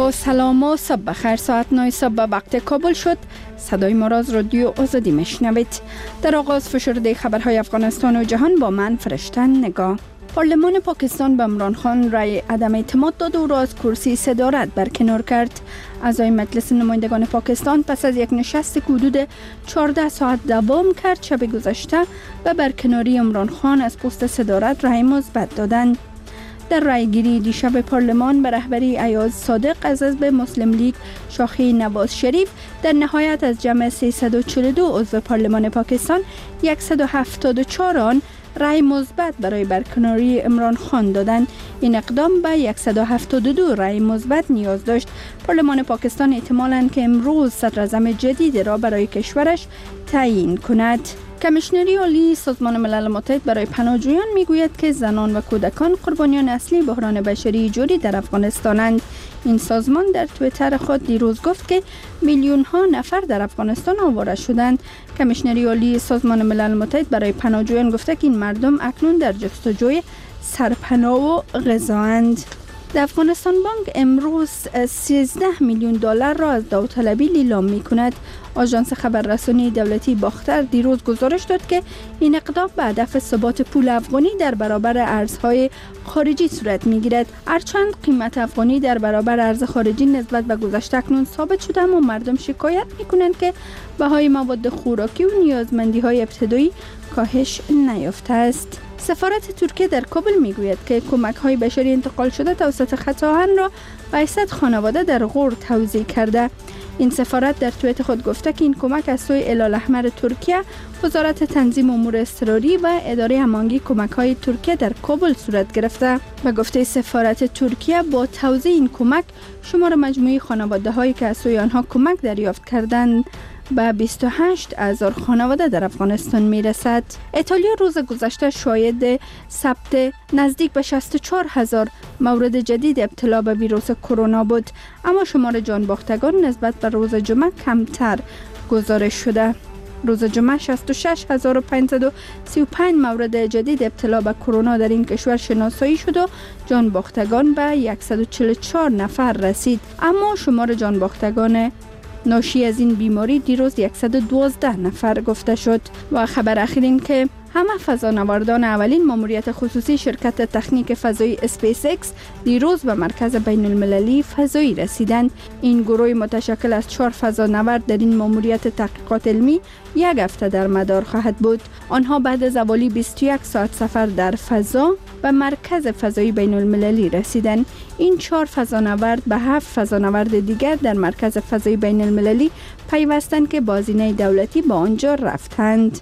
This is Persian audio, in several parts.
با سلام و صبح بخیر. ساعت 9 صبح وقت کابل شد. صدای ما را از رادیو آزادی میشنوید. در آغاز فشرده خبرهای افغانستان و جهان با من فرشتن نگاه. پارلمان پاکستان به عمران خان رای عدم اعتماد داد و او را از کرسی صدارت برکنار کرد. اعضای مجلس نمایندگان پاکستان پس از یک نشست که حدود 14 ساعت دوام کرد شب گذشته به برکناری عمران خان از پست صدارت رای مثبت دادند. در رایگیری دیشب پارلمان به رهبری ایاز صادق از حزب مسلم لیگ شاخه نواز شریف در نهایت از جمع 342 عضو پارلمان پاکستان 174 آن رای مثبت برای برکناری عمران خان دادند. این اقدام به 172 رای مثبت نیاز داشت. پارلمان پاکستان احتمالاً که امروز صدراعظم جدید را برای کشورش تعیین کند. کمیشنری عالی سازمان ملل متحد برای پناهجویان میگوید که زنان و کودکان قربانیان اصلی بحران بشری جوری در افغانستانند. این سازمان در توییتر خود دیروز گفت که میلیون ها نفر در افغانستان آواره شدند. کمیشنری عالی سازمان ملل متحد برای پناهجویان گفته که این مردم اکنون در جستجوی سرپناه و غذااند. در افغانستان بانک امروز 13 میلیون دلار را از داوطلبی لیلام می کند. آژانس خبررسانی دولتی باختر دیروز گزارش داد که این اقدام به هدف ثبات پول افغانی در برابر ارزهای خارجی صورت می گیرد. هرچند قیمت افغانی در برابر ارز خارجی نسبت به گذشته اکنون ثابت شده، اما مردم شکایت می کنند که بهای مواد خوراکی و نیازمندی های ابتدایی کاهش نیافته است. سفارت ترکیه در کابل میگوید که کمک های بشری انتقال شده توسط خط آهن را به حیثیت خانواده در غور توزیع کرده. این سفارت در توییت خود گفته که این کمک از سوی هلال‌احمر ترکیه، وزارت تنظیم امور اضطراری و اداره هماهنگی کمک های ترکیه در کابل صورت گرفته. به گفته سفارت ترکیه با توزیع این کمک شمار مجموعی خانواده هایی که از سوی آنها کمک دریافت کردند به 28,000 خانواده در افغانستان میرسد. ایتالیا روز گذشته شاهد ثبت نزدیک به 64,000 مورد جدید ابتلا به ویروس کرونا بود، اما شمار جانباختگان نسبت به روز جمعه کمتر گزارش شده. روز جمعه 66,535 مورد جدید ابتلا به کرونا در این کشور شناسایی شد و جانباختگان به 144 نفر رسید، اما شمار جانباختگان ناشی از این بیماری دیروز 112 نفر گفته شد. و خبر اخیر این که همه فضانوردان اولین ماموریت خصوصی شرکت تکنیک فضایی اسپیس اکس دیروز به مرکز بین المللی فضایی رسیدند. این گروه متشکل از 4 فضانورد در این ماموریت تحقیقات علمی یک هفته در مدار خواهد بود. آنها بعد از حوالی 21 ساعت سفر در فضا به مرکز فضایی بین المللی رسیدند. این 4 فضانورد به 7 فضانورد دیگر در مرکز فضایی بین المللی پیوستند که با هزینه دولتی به آنجا رفتند.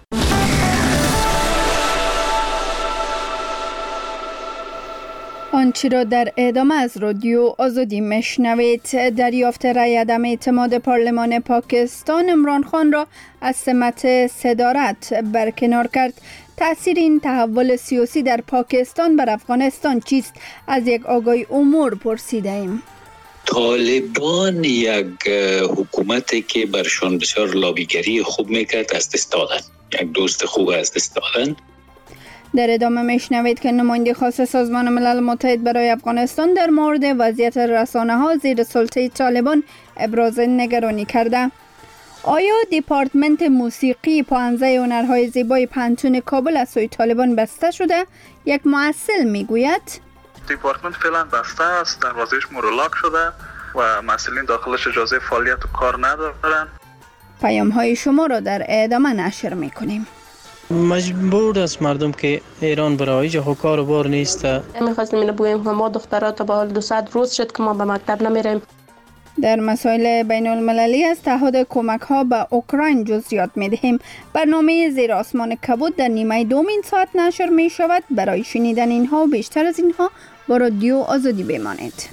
آنچه را در ادامه از رادیو آزادی میشنوید. دریافت رای عدم اعتماد پارلمان پاکستان عمران خان را از سمت صدارت برکنار کرد. تأثیر این تحول سیاسی در پاکستان بر افغانستان چیست؟ از یک آگاهی امور پرسیده ایم. طالبان یک حکومتی که برشان بسیار لابیگری خوب میکرد از دست دادن، یک دوست خوب از دست دادن. در ادامه میشنوید که نماینده خاص سازمان ملل متحد برای افغانستان در مورد وضعیت رسانه‌ها زیر سلطه طالبان ابراز نگرانی کرده. آیا دپارتمنت موسیقی پانزه هنرهای زیبای پانتون کابل از سوی طالبان بسته شده؟ یک محصل میگوید دپارتمنت فعلا بسته است، دروازه‌اش مورلاک شده و مسئولین داخلش اجازه فعالیت و کار ندارن. پیام‌های شما را در ادامه نشر میکنیم. مجبور است مردم که ایران برای هیچ کار و بار نیست. می‌خواستیم اینو بگوییم که ما دخترات تا به حال 200 روز شد که ما به مکتب نمیریم. در مسائل بین المللی از تعهد کمک ها به اوکراین جزئیات می‌دهیم. برنامه زیر آسمان کبود در نیمه دوم این ساعت نشر می شود. برای شنیدن اینها و بیشتر از اینها با رادیو آزادی بمانید.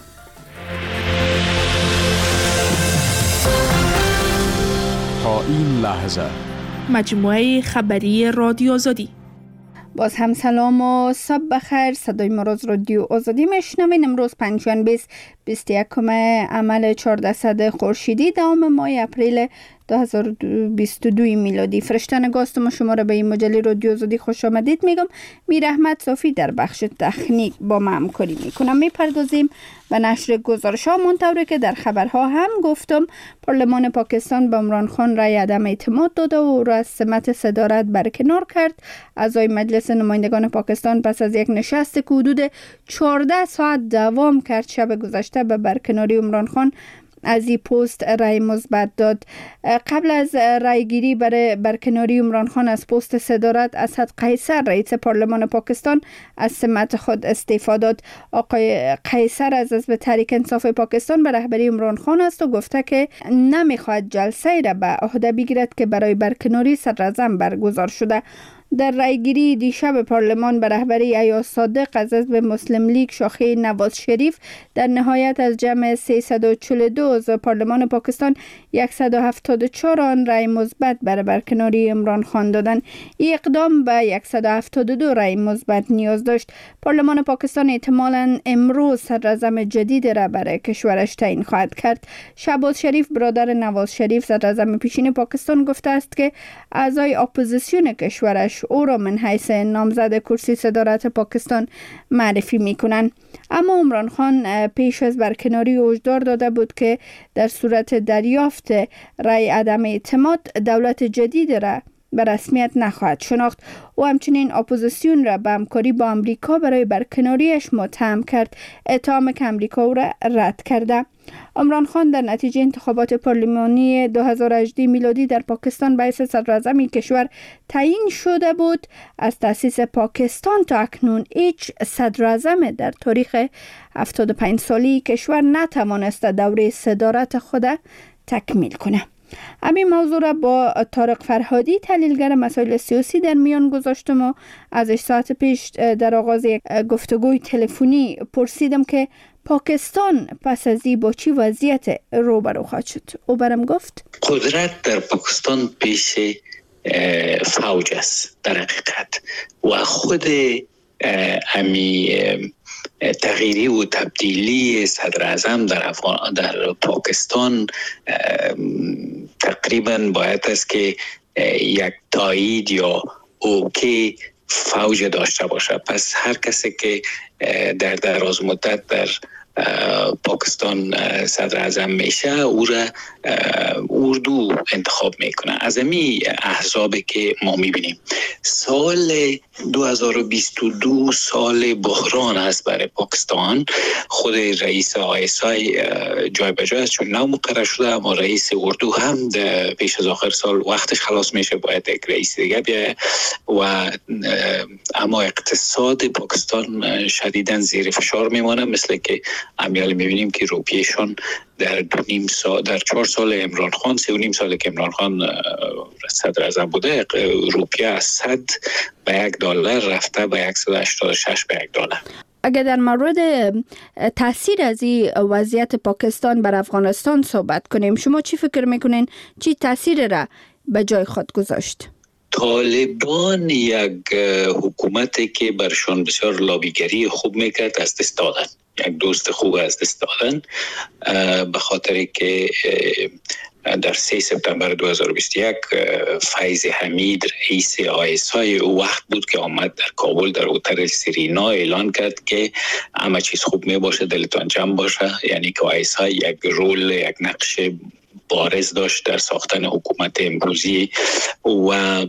تا این لحظه مجموعه خبری رادیو آزادی. باز هم سلام و صبح بخیر. صدای ما از رادیو آزادی میشنوین. امروز پنجشنبه 21 عمل 14 خورشیدی دوم ماه اپریل 2022 میلادی. فرشته نگاه است و شما را به این مجله رادیو آزادی خوش آمدید میگم. میر احمد صافی در بخش تکنیک با ما همکاری میکنم. میپردازیم و نشر گزارش‌ها منطوری که در خبرها هم گفتم. پارلمان پاکستان به عمران خان رای عدم اعتماد داده و او را از سمت صدارت برکنار کرد. اعضای مجلس نمایندگان پاکستان پس از یک نشست که حدود 14 ساعت دوام کرد شب گذشته به برکناری عمران خان از این پست رای مثبت داد. قبل از رای گیری برای برکناری عمران خان از پست صدارت، اسد قیصر رئیس پارلمان پاکستان از سمت خود استعفا داد. آقای قیصر از حزب تحریک انصاف پاکستان به رهبری عمران خان است و گفته که نمیخواهد جلسه را به عهده بگیرد که برای برکناری صدراعظم برگزار شده. در رایگیری دیشب پارلمان به رهبری ایاز صادق از حزب مسلم لیگ شاخه نواز شریف در نهایت از جمع 342 عضو پارلمان پاکستان 174 آن رای مثبت برای برکناری عمران خان دادند. این اقدام به 172 رای مثبت نیاز داشت. پارلمان پاکستان احتمالاً امروز صدراعظم جدید را برای کشورش تعیین خواهد کرد. شهباز شریف برادر نواز شریف صدراعظم پیشین پاکستان گفته است که اعضای اپوزیسیون کشورش او را من حیث نامزد کرسی صدارت پاکستان معرفی میکنند. اما عمران خان پیش از برکناری هشدار داده بود که در صورت دریافت رای عدم اعتماد دولت جدید را به رسمیت نخواهد شناخت. او همچنین اپوزیسیون را به همکاری با امریکا برای برکناریش متهم کرد، اتهام که امریکا او را رد کرده. عمران خان در نتیجه انتخابات پارلمانی 2018 میلادی در پاکستان به حیث صدراعظم کشور تعیین شده بود. از تأسیس پاکستان تا اکنون هیچ صدراعظم در تاریخ 75 سالی کشور نتوانسته دوره صدارت خود تکمیل کنه. همین موضوع را با طارق فرهادی تحلیلگر مسائل سیاسی در میان گذاشتم و ازش ساعت پیش در آغاز یک گفتگوی تلفنی پرسیدم که پاکستان پس از این با چی وضعیت روبرو خواهد شد. او برام گفت قدرت در پاکستان پیش فوج است در حقیقت و خود امی تغییری و تبدیلی صدراعظم در پاکستان تقریبا باید است که یک تایید یا اوکی فوج داشته باشه. پس هر کسی که در دراز مدت در پاکستان صدراعظم میشه او را اردو انتخاب میکنه. از امی احزابی که ما میبینیم سال 2022 سال بحران است برای پاکستان. خود رئیس آیسای جای به جای است چون نو مقرر شده، اما رئیس اردو هم پیش از آخر سال وقتش خلاص میشه، باید یک رئیس دیگه بیایه و اما اقتصاد پاکستان شدیداً زیر فشار میمانه. مثل که امیال میبینیم که روپیهشون در 4 سال عمران خان 3.5 سال که عمران خان صدراعظم بوده روپیه از 100 به $1 رفته به 186 به $1. اگر در مورد تاثیر از این وضعیت پاکستان بر افغانستان صحبت کنیم، شما چی فکر میکنین چی تاثیر را به جای خود گذاشت؟ طالبان یک حکومتی که برشان بسیار لابیگری خوب میکرد از دست دادن، یک دوست خوب از دست دادن، به خاطر که در 3 سپتامبر 2021 فیض حمید رئیس آیسای او وقت بود که آمد در کابل در هتل سرینا اعلان کرد که همه چیز خوب می باشه، دلتان جمع باشه. یعنی که آیسای یک رول، یک نقش بارز داشت در ساختن حکومت امروزی و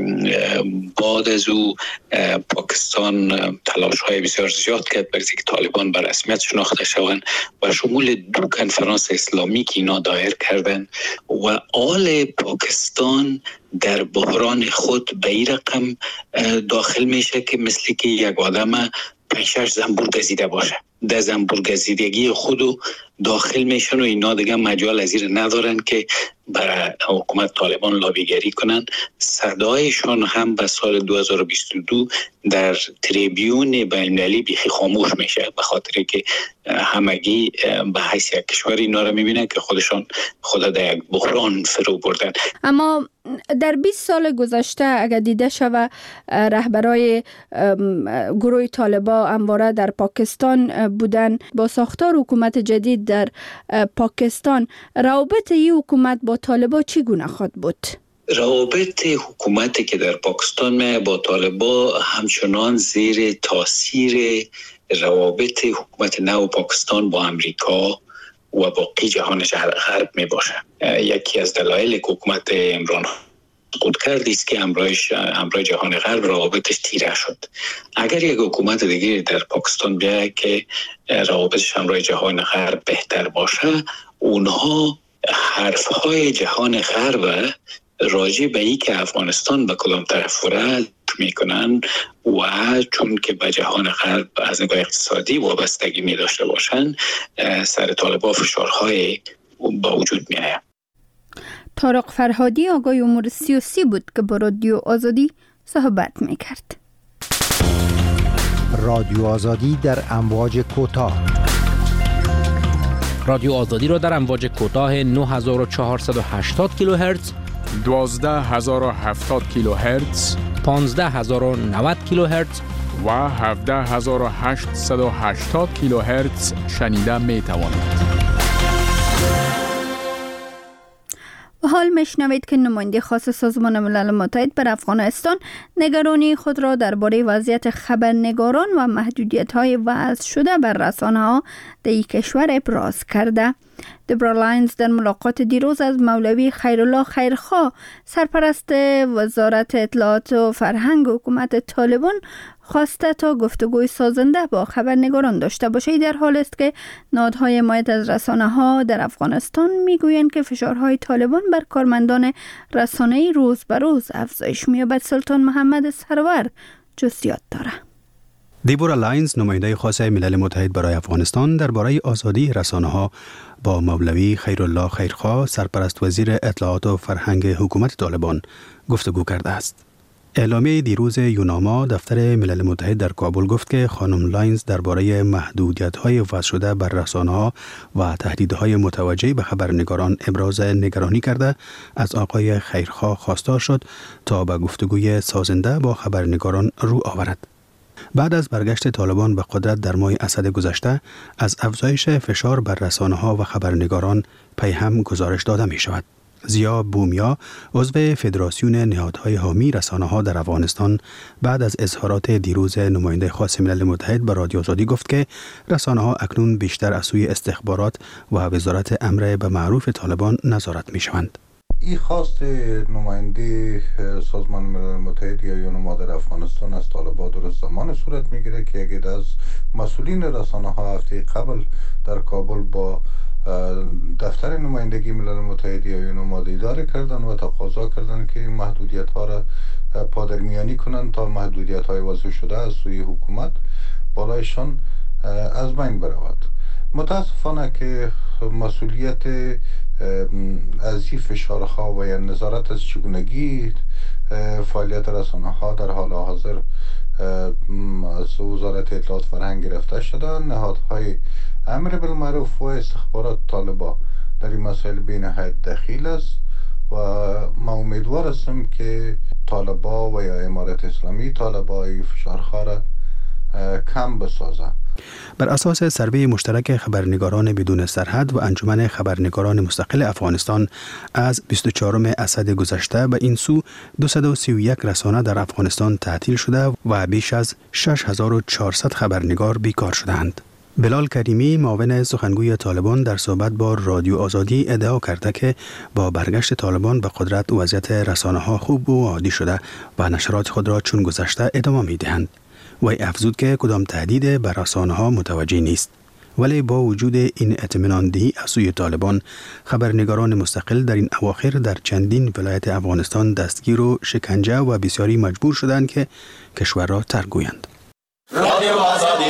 بعد از او پاکستان تلاش‌های بسیار زیاد کرد برای اینکه طالبان به رسمیت شناخته شوند و شمول 2 کنفرانس اسلامی که اینا دایر کردن و آل پاکستان در بحران خود به این رقم داخل میشه که مثل که یک آدم 5-6 زنبور گزیده باشه. در زنبور گزیدگی خودو داخل میشن و اینا دیگه مجال از این ندارن که برای حکومت طالبان لابیگری کنن. صدایشان هم به سال 2022 در تریبیون بین‌المللی بیخی خاموش میشه، به خاطر که همگی به حیث یک کشور اینا رو میبینن که خودشان خود در یک بحران فرو بردن. اما در 20 سال گذشته اگر دیده شود رهبرای گروه طالبان همواره در پاکستان بودن با ساختار حکومت جدید در پاکستان، روابط این حکومت با طالبان چگونه خواهد بود؟ روابط حکومتی که در پاکستان با طالبان همچنان زیر تاثیر روابط حکومت نو پاکستان با امریکا و باقی جهان غرب می باشه. یکی از دلایل که حکومت عمران خود کرد است که امرای جهان غرب روابطش تیره شد. اگر یک حکومت دیگه در پاکستان بیاید که روابطش امرای جهان غرب بهتر باشه، اونها حرفهای جهان غرب راجع به این که افغانستان به کدام طرف وره میکنن و چون که به جهان غرب از نگاه اقتصادی وابستگی می داشته باشن، سر طالبان فشارهای با وجود می آید. طارق فرهادی آقای امور سیاسی بود که با رادیو آزادی صحبت می کرد. رادیو آزادی در امواج کوتاه. رادیو آزادی را در امواج کوتاه 9480 کیلوهرتز، 12070 کیلوهرتز، 15090 کیلوهرتز و 17880 کیلوهرتز شنیده می توانید. و حال میشنوید که نماینده خاص سازمان ملل متحد بر افغانستان نگرانی خود را درباره وضعیت خبرنگاران و محدودیت‌های وضع شده بر رسانه‌ها در این کشور ابراز کرده. دبرا لاینز در ملاقات دیروز از مولوی خیرالله خیرخواه، سرپرست وزارت اطلاعات و فرهنگ حکومت طالبان، خواسته تا گفتگوی سازنده با خبرنگاران داشته باشه، در حال است که نهادهای حمایت از رسانه‌ها در افغانستان میگویند که فشارهای طالبان بر کارمندان رسانه‌ای روز به روز افزایش می‌یابد. سلطان محمد سرور جزئیات داره. دیبورا لاینز، نماینده خاص ملل متحد برای افغانستان، درباره آزادی رسانه‌ها با مولوی خیرالله خیرخواه، سرپرست وزیر اطلاعات و فرهنگ حکومت طالبان، گفتگو کرده است. اعلامیه دیروز یوناما، دفتر ملل متحد در کابل، گفت که خانم لاینز درباره محدودیت‌های وضع شده بر رسانه‌ها و تهدیدهای متوجه به خبرنگاران ابراز نگرانی کرده، از آقای خیرخواه خواستار شد تا به گفتگوی سازنده با خبرنگاران رو آورد. بعد از برگشت طالبان به قدرت در ماه اسد گذشته، از افزایش فشار بر رسانه‌ها و خبرنگاران پیهم گزارش داده می شود. زیا بومیا، عضو فدراسیون نهادهای حامی رسانه‌ها در افغانستان، بعد از اظهارات دیروز نماینده خاص ملل متحد به رادیو آزادی گفت که رسانه‌ها اکنون بیشتر از سوی استخبارات و وزارت امر به معروف طالبان نظارت می‌شوند. این خواست نماینده سازمان ملل متحد یا یوناما در افغانستان از طالبان درست زمان صورت میگیره که یکی از مسئولین رسانه‌ها هفته قبل در کابل با دفتر نمایندگی ملل متحد یا یوناما دیدار کردن و تقاضا کردن که محدودیت‌ها را پادرمیانی کنند تا محدودیت‌های وضع شده از سوی حکومت بالایشان از بین برود. متاسفانه که مسئولیت از این فشارها و یا نظارت از چگونگی فعالیت رسانه‌ها در حال حاضر از وزارت اطلاعات فرهنگ گرفته شده. نهادهای امر بالمعروف و استخبارات طالبان در این مسائل بی‌نهایت دخیل است و ما امیدوار هستم که طالبان و یا امارت اسلامی طالبان فشارها را کم بسازه. بر اساس سروی مشترک خبرنگاران بدون سرحد و انجمن خبرنگاران مستقل افغانستان، از 24 اسد گذشته به این سو 231 رسانه در افغانستان تعطیل شده و بیش از 6400 خبرنگار بیکار شدند. بلال کریمی، معاون سخنگوی طالبان، در صحبت با رادیو آزادی ادعا کرده که با برگشت طالبان به قدرت وضعیت رسانه‌ها خوب و عادی شده و نشرات خود را چون گذشته ادامه می‌دهند. وی افزود که کدام تهدید بر رسانه‌ها متوجه نیست، ولی با وجود این اطمینان دهی از سوی طالبان، خبرنگاران مستقل در این اواخر در چندین ولایت افغانستان دستگیر و شکنجه و بسیاری مجبور شدند که کشور را ترک گویند. رادیو آزادی.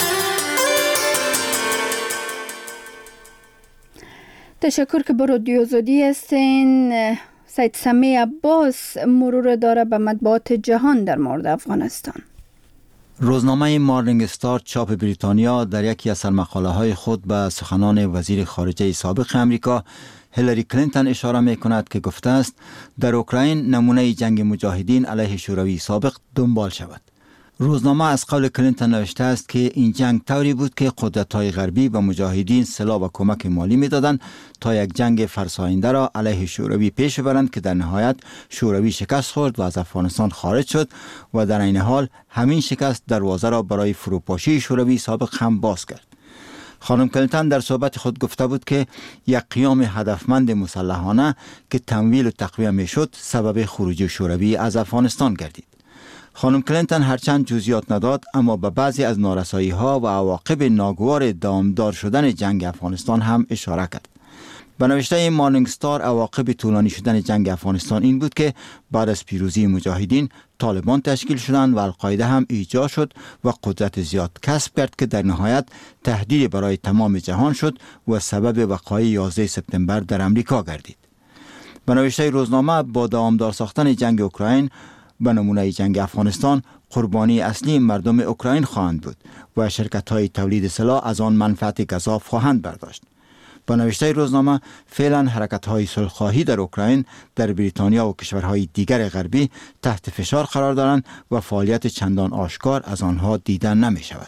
تشکر که با رادیو آزادی هستین. سید سمی عباس مرور داره به مطبوعات جهان در مورد افغانستان. روزنامه مارنینگ استار چاپ بریتانیا در یکی از سرمقاله‌های خود به سخنان وزیر خارجه سابق امریکا هیلاری کلینتون اشاره می‌کند که گفته است در اوکراین نمونه جنگ مجاهدین علیه شوروی سابق دنبال شود. روزنامه از قول کلینتون نوشته است که این جنگ طوری بود که قدرت‌های غربی و مجاهدین سلاح و کمک مالی می‌دادند تا یک جنگ فرساینده را علیه شوروی پیش ببرند که در نهایت شوروی شکست خورد و از افغانستان خارج شد و در این حال همین شکست دروازه را برای فروپاشی شوروی سابق هم باز کرد. خانم کلینتون در صحبت خود گفته بود که یک قیام هدفمند مسلحانه که تمویل و تقویه میشد سبب خروج شوروی از افغانستان گردید. خانم کلینتون هرچند جزئیات نداد، اما به بعضی از نارسایی ها و عواقب ناگوار دامدار شدن جنگ افغانستان هم اشاره کرد. به نوشته مارنینگ استار عواقب طولانی شدن جنگ افغانستان این بود که بعد از پیروزی مجاهدین طالبان تشکیل شدند و القاعده هم ایجاد شد و قدرت زیاد کسب کرد که در نهایت تهدید برای تمام جهان شد و سبب وقایع 11 سپتامبر در امریکا گردید. به نوشته روزنامه با دامدار ساختن جنگ اوکراین به نمونه جنگ افغانستان قربانی اصلی مردم اوکراین خواهند بود و شرکت‌های تولید سلاح از آن منفعت گزاف خواهند برداشت. با نوشته روزنامه فعلا حرکت‌های صلح‌خواهی در اوکراین در بریتانیا و کشورهای دیگر غربی تحت فشار قرار دارند و فعالیت چندان آشکار از آنها دیده نمی‌شود.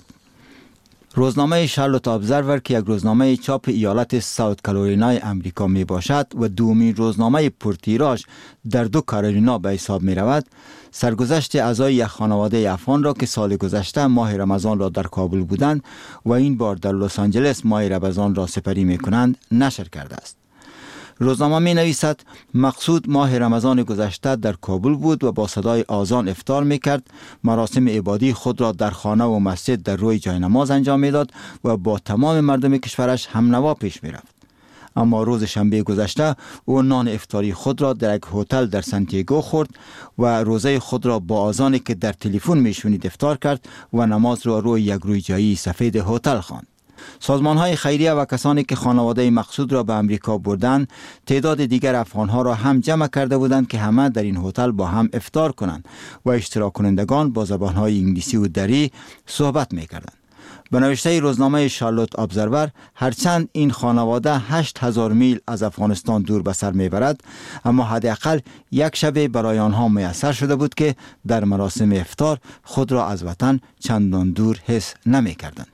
روزنامه شارلوت ابزرور که یک روزنامه چاپ ایالت ساوت کارولینای امریکا می باشد و دومین روزنامه پرتیراژ در 2 کارولینا به حساب می رود، سرگذشت اعضای یک خانواده افغان را که سال گذشته ماه رمضان را در کابل بودند و این بار در لس آنجلس ماه رمضان را سپری می کنند نشر کرده است. روزنامه می نویسد مقصود ماه رمضان گذشته در کابل بود و با صدای آذان افطار می کرد، مراسم عبادی خود را در خانه و مسجد در روی جای نماز انجام می داد و با تمام مردم کشورش هم نوا پیش می رفت. اما روز شنبه گذشته او نان افطاری خود را در یک هتل در سانتیاگو خورد و روزه خود را با آذانی که در تلفن می شنید افطار کرد و نماز را روی یک رویجایی سفید هتل خواند. سازمان‌های خیریه و کسانی که خانواده مقصود را به امریکا بردند تعداد دیگر افغان‌ها را هم جمع کرده بودند که همه در این هتل با هم افطار کنند و اشتراک کنندگان با زبان‌های انگلیسی و دری صحبت می‌کردند. به نوشته روزنامه شارلوت ابزرور هرچند این خانواده 8000 میل از افغانستان دور به سر میبرد، اما حداقل یک شب برای آنها میسر شده بود که در مراسم افطار خود را از وطن چندان دور حس نمی‌کردند.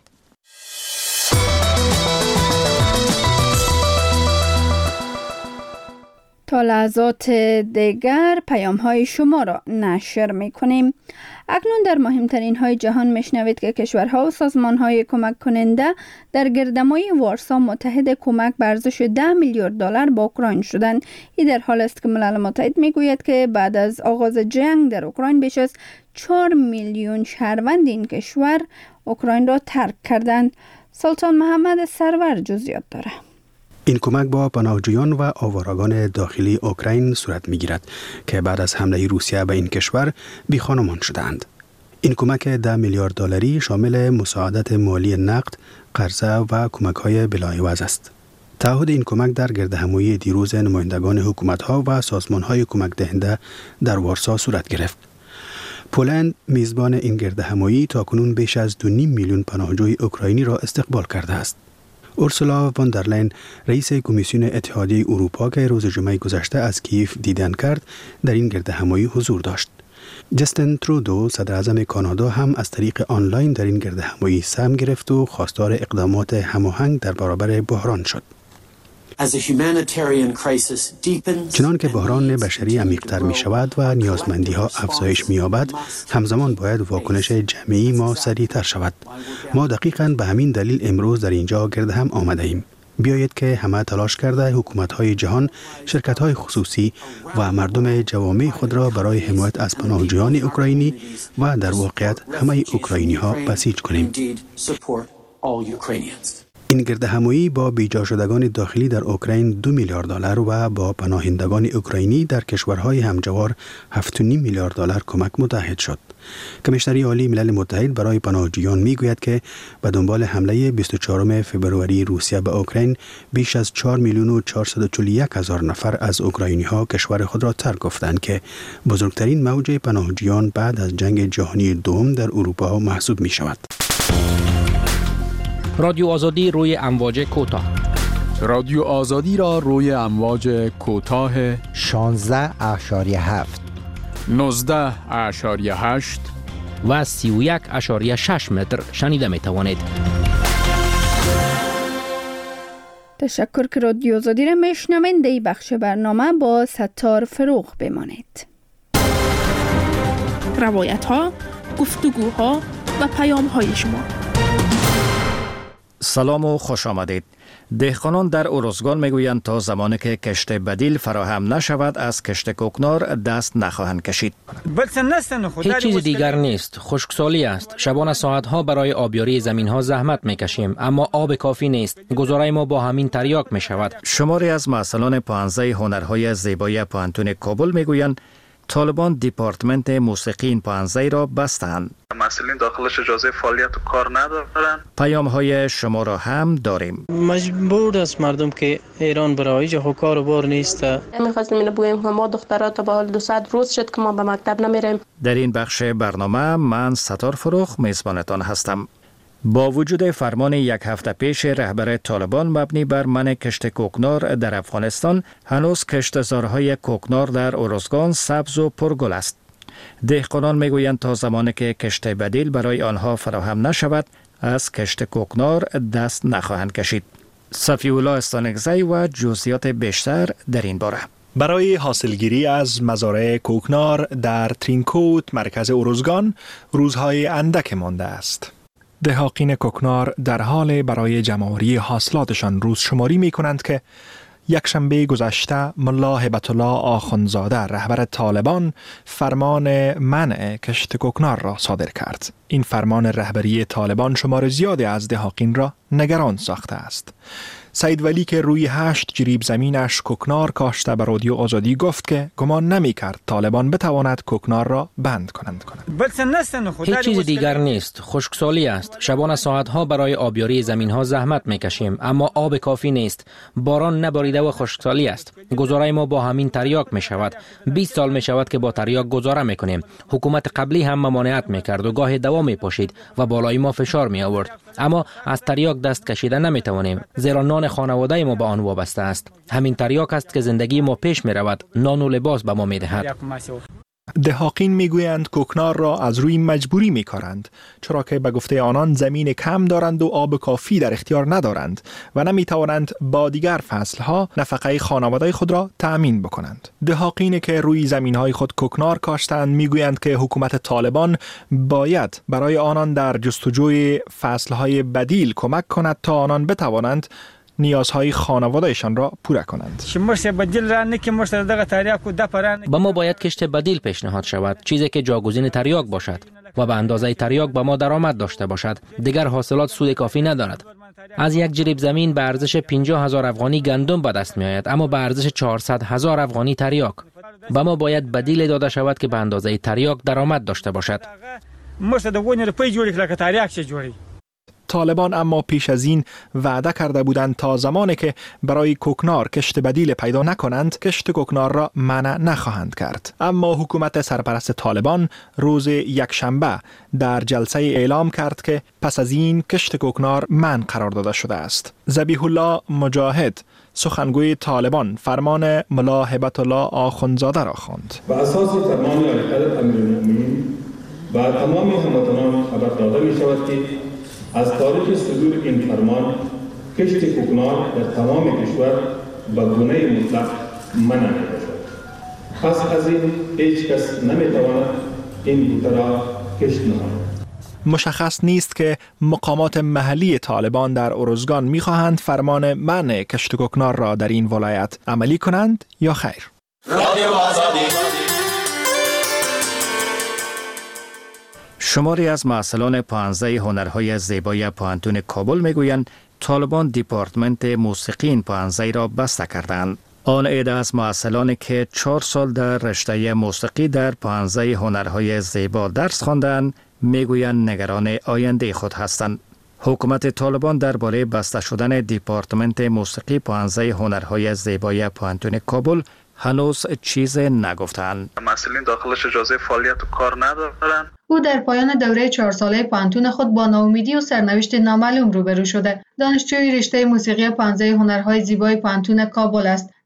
تا لحظات دیگر پیام های شما را نشر می کنیم. اکنون در مهمترین های جهان میشنوید که کشورها و سازمان های کمک کننده در گردهمایی وارسا متحد کمک به ارزش 10 میلیارد دلار با اوکراین شدند. این در حال است که ملل متحد میگوید که بعد از آغاز جنگ در اوکراین بیش از 4 میلیون شهروند این کشور اوکراین را ترک کردند. سلطان محمد سرور جزئیات داره. این کمک با پناهجویان و آوارگان داخلی اوکراین صورت می‌گیرد که بعد از حمله روسیه به این کشور بی‌خانمان شدند. این کمک 10 میلیارد دلاری شامل مساعدت مالی نقد، قرضه و کمک‌های بلاعوض است. تعهد این کمک در گردهمایی دیروز نمایندگان حکومت‌ها و سازمان‌های کمک دهنده در وارسا صورت گرفت. پولند میزبان این گردهمایی تاکنون بیش از 2.5 میلیون پناهجوی اوکراینی را استقبال کرده است. اورسولا وان در لین رئیس کمیسیون اتحادیه اروپا که روز جمعه گذشته از کیف دیدن کرد در این گردهمایی حضور داشت. جستین ترودو صدر اعظم کانادا هم از طریق آنلاین در این گردهمایی سهم گرفت و خواستار اقدامات هماهنگ در برابر بحران شد. چنان که بحران بشری عمیق‌تر می شود و نیازمندی ها افزایش می یابد، همزمان باید واکنش جمعی ما سریع‌تر شود. ما دقیقاً به همین دلیل امروز در اینجا گرد هم آمده ایم. بیایید که همه تلاش کرده حکومت‌های جهان، شرکت‌های خصوصی و مردم جوامع خود را برای حمایت از پناهجویان اوکراینی و در واقعیت همه اوکراینی‌ها بسیج کنیم. این گردهمایی با بیجا شدگان داخلی در اوکراین 2 میلیارد دلار و با پناهندگان اوکراینی در کشورهای همجوار 7.5 میلیارد دلار کمک متحد شد. کمیشنری عالی ملل متحد برای پناهجویان میگوید که به دنبال حمله 24 فوریه روسیه به اوکراین بیش از 4 میلیون و 441 هزار نفر از اوکراینی ها کشور خود را ترک گفتند که بزرگترین موج پناهجویان بعد از جنگ جهانی دوم در اروپا محسوب می شود. رادیو آزادی روی امواج کوتاه. رادیو آزادی را روی امواج کوتاه 16.7 19.8 و 31.6 متر شنیده می توانید. تشکر که رادیو آزادی را میشنوید. در بخش برنامه با ستار فروغ بمانید. روایت ها، گفتگوها و پیام های شما. سلام و خوش آمدید. دهقانان در ارزگان میگویند تا زمانی که کشت بدیل فراهم نشود از کشت کوکنار دست نخواهند کشید. هیچ چیز دیگر نیست، خشکسالی است. شبانه ساعتها برای آبیاری زمینها زحمت میکشیم اما آب کافی نیست. گزاره ما با همین تریاک می شود. شماری از مسئولان پانزه هنرهای زیبایی پانتون کابل میگویند طالبان دیپارتمنت موسیقی این پانزه را بستند. مسئولین داخلش اجازه فعالیت و کار ندارن. پیام های شما را هم داریم. مجبور است مردم که ایران برای جا کار و بار نیست. می‌خواستیم اینو بگوییم که ما دخترها تا به حال 200 روز شد که ما به مکتب نمیریم. در این بخش برنامه من ستار فروغ میزبانتان هستم. با وجود فرمان یک هفته پیش رهبر طالبان مبنی بر منع کشت کوکنار در افغانستان، هنوز کشتزارهای کوکنار در ارزگان سبز و پرگل است. دهقانان میگویند تا زمانی که کشت بدیل برای آنها فراهم نشود، از کشت کوکنار دست نخواهند کشید. صفی‌الله استانکزی و جزئیات بیشتر در این باره. برای حاصلگیری از مزارع کوکنار در ترینکوت مرکز ارزگان روزهای اندک مانده است. دهاقین کوکنار در حال برای جمع‌آوری حاصلاتشان روز شماری می کنند که یک شنبه گذشته ملا هبت الله آخوندزاده رهبر طالبان فرمان منع کشت کوکنار را صادر کرد. این فرمان رهبری طالبان شمار زیادی از دهاقین را نگران ساخته است. سید ولی که روی 8 جریب زمینش کوکنار کاشته به رادیو آزادی گفت که گمان نمی کرد طالبان بتواند کوکنار را بند کنند. هیچ چیز دیگر نیست، خشکسالی است. شبانه ساعتها برای آبیاری زمینها زحمت میکشیم اما آب کافی نیست. باران نباریده و خشکسالی است. گزاره ما با همین تریاک می شود. 20 سال می شود که با تریاک گزاره میکنیم. حکومت قبلی هم ممانعت میکرد و گاه دوا میپاشید و بالای ما فشار می آورد. اما از تریاک دست کشیدن نمی توانیم، زیرا نان خانواده ما به آن وابسته است. همین تریاک است که زندگی ما پیش می رود، نان و لباس به ما می دهد. دهاقین می گویند کوکنار را از روی مجبوری می کارند، چرا که به گفته آنان زمین کم دارند و آب کافی در اختیار ندارند و نمی توانند با دیگر فصلها نفقه خانواده خود را تأمین بکنند. دهاقین که روی زمین های خود کوکنار کاشتند می گویند که حکومت طالبان باید برای آنان در جستجوی فصلهای بدیل کمک کند تا آنان بتوانند نیازهای خانوادهشان را پوره کنند. با ما باید کشت بدیل پیشنهاد شود، چیزی که جاگزین تریاک باشد و به اندازه تریاک با ما درآمد داشته باشد. دیگر حاصلات سود کافی ندارد. از یک جریب زمین به ارزش 50,000 افغانی گندم به دست می آید اما به ارزش 400,000 افغانی تریاک. با ما باید بدیل داده شود که به اندازه تریاک درآمد داشته باشد. طالبان اما پیش از این وعده کرده بودند تا زمانی که برای کوکنار کشت بدیل پیدا نکنند کشت کوکنار را منع نخواهند کرد. اما حکومت سرپرست طالبان روز یکشنبه در جلسه اعلام کرد که پس از این کشت کوکنار منع قرار داده شده است. ذبیح الله مجاهد سخنگوی طالبان فرمان ملا هبت الله آخوندزاده را خواند. به اساس فرمان حضرت امیرالمؤمنین و تمام هموطنان خبر داده می شود که از تاریخ صدور این فرمان کشت کوکنار در تمام کشور به گونه مطلق منع می‌باشد. پس از این هیچ کس نمی‌تواند این بوته را کشت نماید. مشخص نیست که مقامات محلی طالبان در ارزگان می‌خواهند فرمان منع کشت کوکنار را در این ولایت عملی کنند یا خیر. رادیو آزادی. شماری از مسئولان پانزه هنرهای زیبایی پانتون کابل میگویند طالبان دیپارتمنت موسیقی این پانزه را بسته کردند. آن عده از مسئولانی که 4 سال در رشته موسیقی در پانزه هنرهای زیبا درس خواندند میگویند نگران آینده خود هستند. حکومت طالبان درباره بسته شدن دیپارتمنت موسیقی پانزه هنرهای زیبایی پانتون کابل هنوز چیز نگفتند. مسئولین داخلش اجازه فعالیت و کار ندارن. او در پایان دوره 4 ساله پانتون خود با ناامیدی و سرنوشت نامعلوم روبرو شده. دانشجوی رشته موسیقی 15 هنرهای زیبای پانتون کابل است.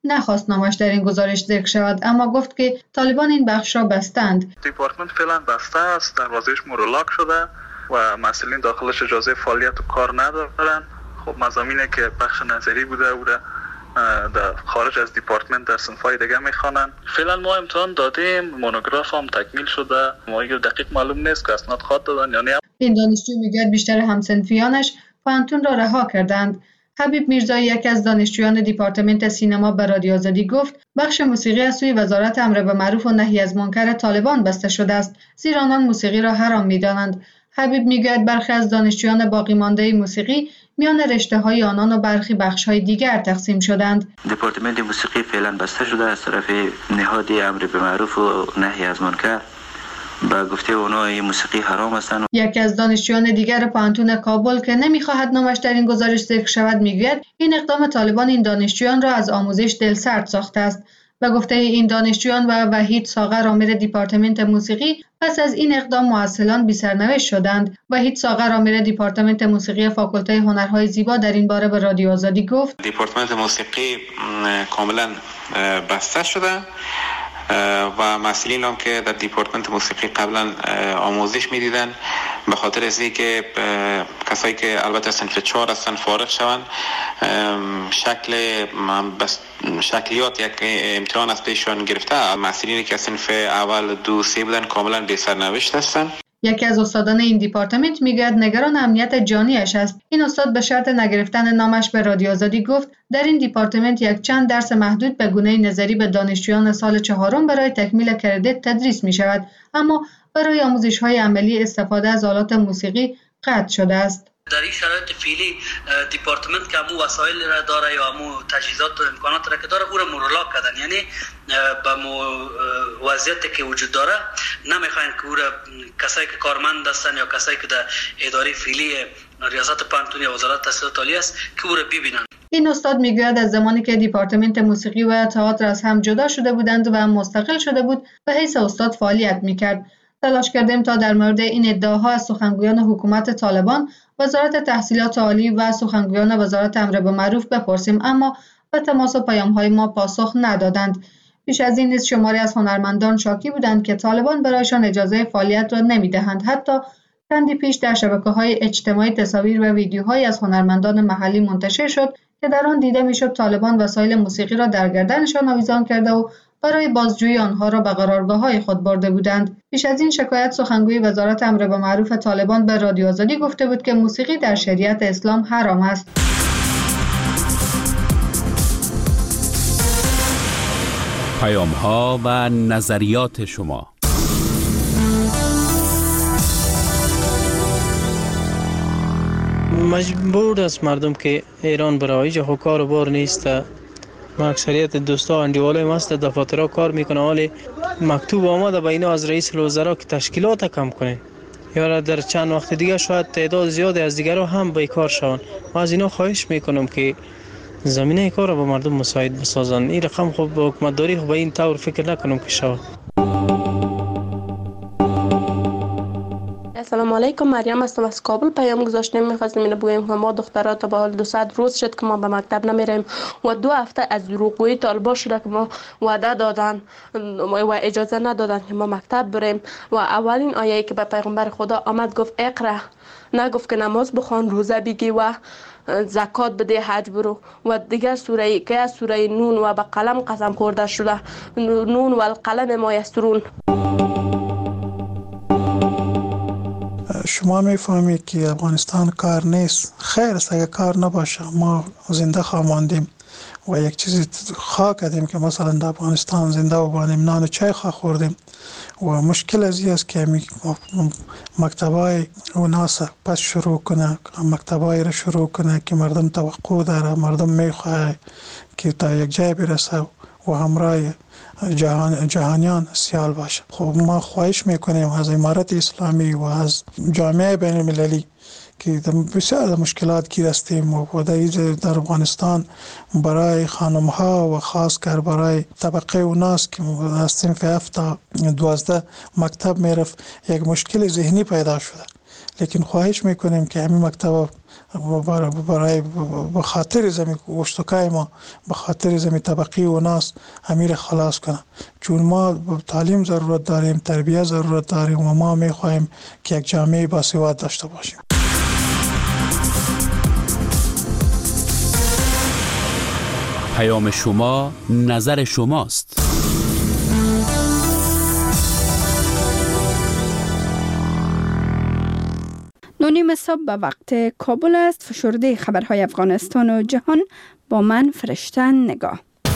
نخواست نامش در این گزارش ذکر شود، اما گفت که طالبان این بخش را بستند. دیپارتمنت فعلا بسته است، دروازه‌اش مورلاک شده و مسئولین داخلش اجازه فعالیت و کار ندارن. خب مضامینی که بخش نظری بوده او را در خارج از دیپارتمنت در صنف‌های دیگه میخوانن. فعلا ما امتحان دادیم، مونوگراف هم تکمیل شده، ما دقیق معلوم نیست که اسناد خواهد دادن یا نه. این دانشجو میگوید بیشتر همسنفیانش پانتون را رها کردند. حبیب میرزایی، یکی از دانشجویان دیپارتمنت سینما، به رادیو آزادی گفت بخش موسیقی از سوی وزارت امر به معروف و نهی از منکر طالبان بسته شده است، زیرا آنان موسیقی را حرام می‌دانند. حبیب میگوید برخی از دانشجویان باقی مانده موسیقی میان رشته‌های آنان و برخی بخش‌های دیگر تقسیم شدند. دیپارتمنت موسیقی فعلا بسته شده از طرف نهاد امر به معروف و نهی از منکر. با گفته اونا این موسیقی حرام هستند. یکی از دانشجویان دیگر پانتون کابل که نمیخواهد نامش در این گزارش ذکر شود میگوید این اقدام طالبان این دانشجویان را از آموزش دلسرد ساخته است. به گفته این دانشجویان و وحید ساغر، آمر دیپارتمنت موسیقی، پس از این اقدام معسلان بی سرنوشت شدند. وحید ساغر، آمر دیپارتمنت موسیقی فاکولته هنرهای زیبا، در این باره به رادیو آزادی گفت دیپارتمنت موسیقی کاملا بسته شده و مسئولین هم که در دیپارتمنت موسیقی قبلا آموزش میدیدن به خاطر از اینکه کسایی که البته صنف 4 هستن فارغ شوند، شکلیات یک امتحان از پیششان گرفته، مسئولینی که صنف اول 2 3 بودن کاملا بی سرنوشت هستن. یکی از استادان این دیپارتمنت میگوید نگران امنیت جانیش است. این استاد به شرط نگرفتن نامش به رادیو آزادی گفت در این دیپارتمنت یک چند درس محدود به گونه نظری به دانشجویان سال 4 برای تکمیل کردیت تدریس می شود، اما برای آموزش‌های عملی استفاده از آلات موسیقی قطع شده است. در این شرایط فعلی دیپارتمنت که امو وسایل را داره یا امو تجهیزات و امکانات را که داره او را مورلاک کردن، یعنی به وضعیتی که وجود داره نمیخواین که او را کسایی که کارمند هستن یا کسایی که در اداره فعلی ریاست پانتون یا وزارت تحصیلات عالی است که او را ببینن. این استاد میگوید از زمانی که دیپارتمنت موسیقی و تئاتر از هم جدا شده بودند و مستقل شده بود به حیث استاد فعالیت میکرد. تلاش کردیم تا در مورد این ادعاها از سخنگویان حکومت طالبان، وزارت تحصیلات عالی و سخنگویان وزارت امر به معروف بپرسیم، اما به تماس و پیام‌های ما پاسخ ندادند. پیش از این نیز شماری از هنرمندان شاکی بودند که طالبان برایشان اجازه فعالیت را نمی‌دهند. حتی چندی پیش در شبکه‌های اجتماعی تصاویر و ویدیوهایی از هنرمندان محلی منتشر شد که در آن دیده می‌شد طالبان وسایل موسیقی را در گردنشان آویزان کرده و برای بازجویی آنها را به قرارگاه‌های خود برده بودند. پیش از این شکایت سخنگوی وزارت امر به معروف طالبان به رادیو آزادی گفته بود که موسیقی در شریعت اسلام حرام است. پیام‌ها و نظریات شما. مجبور است مردم که ایران برای جهو کار و بار نیست. ما اکثریت دوستا اندیوالای ما است دفاترها کار میکنه، ولی مکتوب آمده به اینا از رئیس الوزراء که تشکیلات کم کنین یا در چند وقت دیگه شاید تعداد زیادی از دیگرها هم بیکار شوند. ما از اینا خواهش میکنم که زمینه کار را به مردم مساعد بسازن. این رقم خوب به حکومتداری به این طور فکر نکنم که شود. السلام علیکم، مریم هستم از کابل. پیام گذاشتیم می‌خواستیم اینو بگیم که ما دخترها تا به حال 200 روز شد که ما به مکتب نمیریم و 2 هفته از دروغگویی طالبا شده که ما وعده دادن و اجازه ندادن که ما مکتب بریم و اولین آیه‌ای که به پیغمبر خدا آمد گفت اقرا، نگفت که نماز بخوان، روزه بگی و زکات بده، حج برو. و دیگر سوره که از سوره نون و به قلم قسم خورده شده، نون و القلم ما یسطرون. شما میفهمید که افغانستان کار نیست. خیر است اگر کار نباشه، ما زنده خواهیم و یک چیزی خواه کردیم که مثلا در افغانستان زنده و بانیم، نان و چای خواه خوردیم و مشکل از این است که مکتبای و ناسا پس شروع کنه، مکتبای را شروع کنه که مردم توقع داره، مردم میخواه که تا یک جای برسه و همراه جهانیان سیال باشه. خب ما خواهش میکنیم از امارت اسلامی و از جامعه بین المللی که بسیار مشکلات گیر هستیم و در افغانستان برای خانم ها و خاص کر برای طبقه اوناس که از صنف 7 تا 12 مکتب میرفت یک مشکل ذهنی پیدا شده. لیکن خواهش میکنیم که همین مکتب برای به خاطر زمین گشتکای ما، به خاطر زمین طبقی و ناس امیر خلاص کنه. چون ما تعلیم ضرورت داریم، تربیت ضرورت داریم و ما میخواهیم که یک جامعه باسواد داشته باشیم. پیام شما، نظر شماست. 9:30 صبح به وقت کابل است. فشرده خبرهای افغانستان و جهان با من فرشته نگاه.